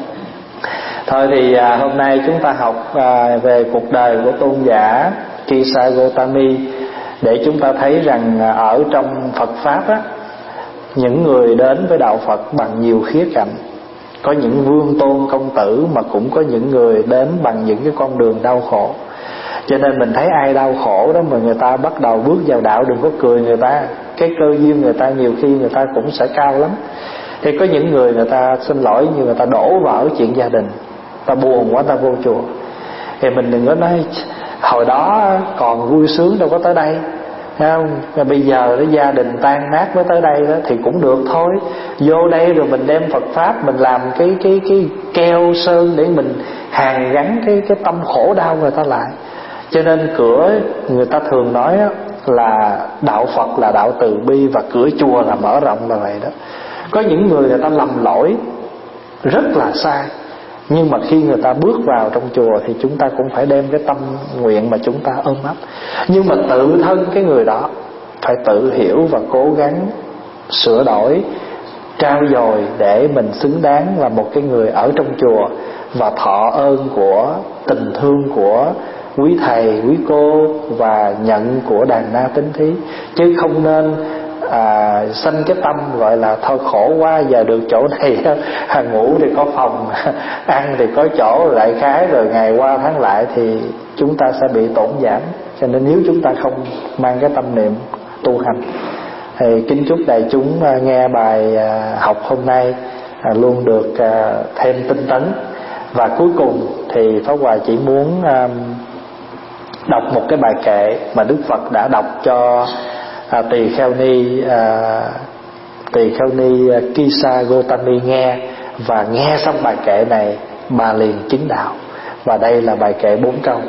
Thôi thì à, hôm nay chúng ta học à, về cuộc đời của tôn giả Kisa Gotami, để chúng ta thấy rằng à, ở trong Phật Pháp á, những người đến với đạo Phật bằng nhiều khía cạnh. Có những vương tôn công tử, mà cũng có những người đến bằng những cái con đường đau khổ. Cho nên mình thấy ai đau khổ đó mà người ta bắt đầu bước vào đạo, đừng có cười người ta. Cái cơ duyên người ta nhiều khi người ta cũng sẽ cao lắm. Thì có những người người ta xin lỗi, như người ta đổ vào chuyện gia đình, ta buồn quá ta vô chùa. Thì mình đừng có nói hồi đó còn vui sướng đâu có tới đây, thấy không? Và bây giờ đó gia đình tan nát mới tới đây đó, thì cũng được thôi. Vô đây rồi mình đem Phật Pháp, mình làm cái cái cái keo sơn để mình hàn gắn cái cái tâm khổ đau người ta lại. Cho nên cửa người ta thường nói là đạo Phật là đạo từ bi, và cửa chùa là mở rộng là vậy đó. Có những người người ta lầm lỗi rất là sai, nhưng mà khi người ta bước vào trong chùa thì chúng ta cũng phải đem cái tâm nguyện mà chúng ta ôm ấp. Nhưng mà tự thân cái người đó phải tự hiểu và cố gắng sửa đổi, trau dồi để mình xứng đáng là một cái người ở trong chùa, và thọ ơn của tình thương của quý thầy, quý cô, và nhận của đàn na tín thí. Chứ không nên à, sanh cái tâm gọi là thôi khổ quá, giờ được chỗ này ngủ thì có phòng, ăn thì có chỗ, lại khái rồi ngày qua tháng lại thì chúng ta sẽ bị tổn giảm. Cho nên nếu chúng ta không mang cái tâm niệm tu hành, thì kính chúc đại chúng nghe bài học hôm nay luôn được thêm tinh tấn. Và cuối cùng thì Pháp Hòa chỉ muốn đọc một cái bài kệ mà Đức Phật đã đọc cho à, Tỳ Kheo Ni à, Tỳ Kheo Ni Kisa Gotami nghe. Và nghe xong bài kệ này bà liền chứng đạo. Và đây là bài kệ bốn câu.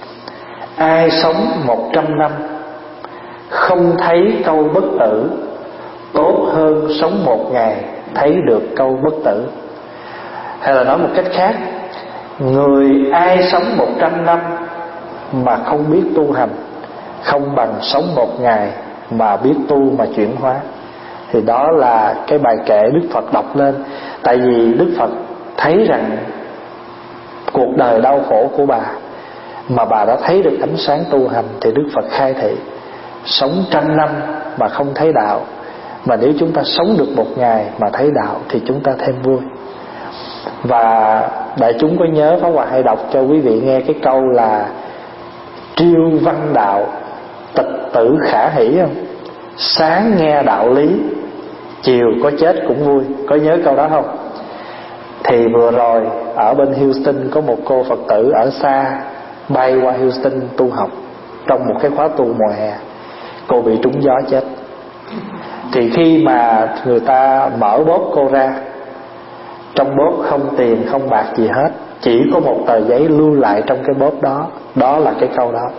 Ai sống một trăm năm không thấy câu bất tử, tốt hơn sống một ngày thấy được câu bất tử. Hay là nói một cách khác, người ai sống một trăm năm mà không biết tu hành, không bằng sống một ngày mà biết tu mà chuyển hóa. Thì đó là cái bài kệ Đức Phật đọc lên. Tại vì Đức Phật thấy rằng cuộc đời đau khổ của bà, mà bà đã thấy được ánh sáng tu hành, thì Đức Phật khai thị sống trăm năm mà không thấy đạo, Mà nếu chúng ta sống được một ngày mà thấy đạo thì chúng ta thêm vui. Và đại chúng có nhớ Pháp Hòa hay đọc cho quý vị nghe cái câu là triêu văn đạo, tịch tử khả hỷ không? Sáng nghe đạo lý, chiều có chết cũng vui. Có nhớ câu đó không? Thì vừa rồi ở bên Houston có một cô Phật tử ở xa bay qua Houston tu học trong một cái khóa tu mùa hè. Cô bị trúng gió chết. Thì khi mà người ta mở bóp cô ra, trong bóp không tiền không bạc gì hết, chỉ có một tờ giấy lưu lại trong cái bóp đó. Đó là cái câu đó: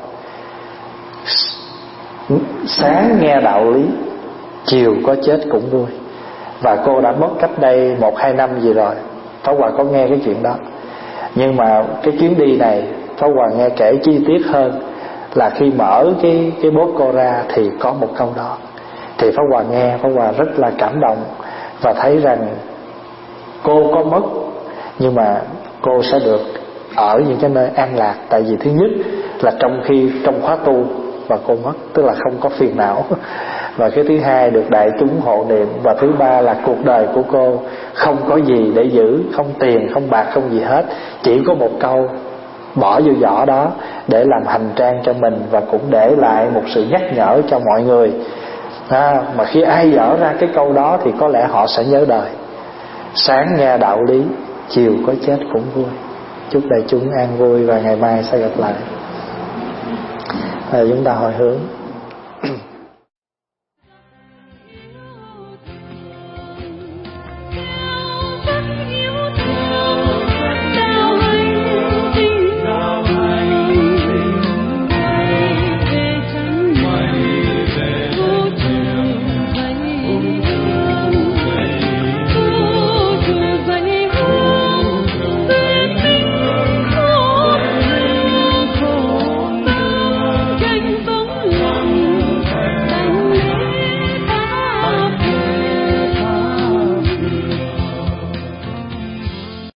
sáng nghe đạo lý, chiều có chết cũng vui. Và cô đã mất cách đây một hai năm gì rồi. Pháp Hòa có nghe cái chuyện đó. Nhưng mà cái chuyến đi này Pháp Hòa nghe kể chi tiết hơn, là khi mở cái, cái bóp cô ra thì có một câu đó. Thì Pháp Hòa nghe, Pháp Hòa rất là cảm động, và thấy rằng cô có mất nhưng mà cô sẽ được ở những cái nơi an lạc. Tại vì thứ nhất là trong khi trong khóa tu và cô mất, tức là không có phiền não. Và cái thứ hai được đại chúng hộ niệm. Và thứ ba là cuộc đời của cô không có gì để giữ, không tiền, không bạc, không gì hết. Chỉ có một câu bỏ vô giỏ đó để làm hành trang cho mình, và cũng để lại một sự nhắc nhở cho mọi người. À, mà khi ai dở ra cái câu đó thì có lẽ họ sẽ nhớ đời. Sáng nghe đạo lý, chiều có chết cũng vui. Chúc đại chúng an vui và ngày mai sẽ gặp lại. À, chúng ta hồi hướng.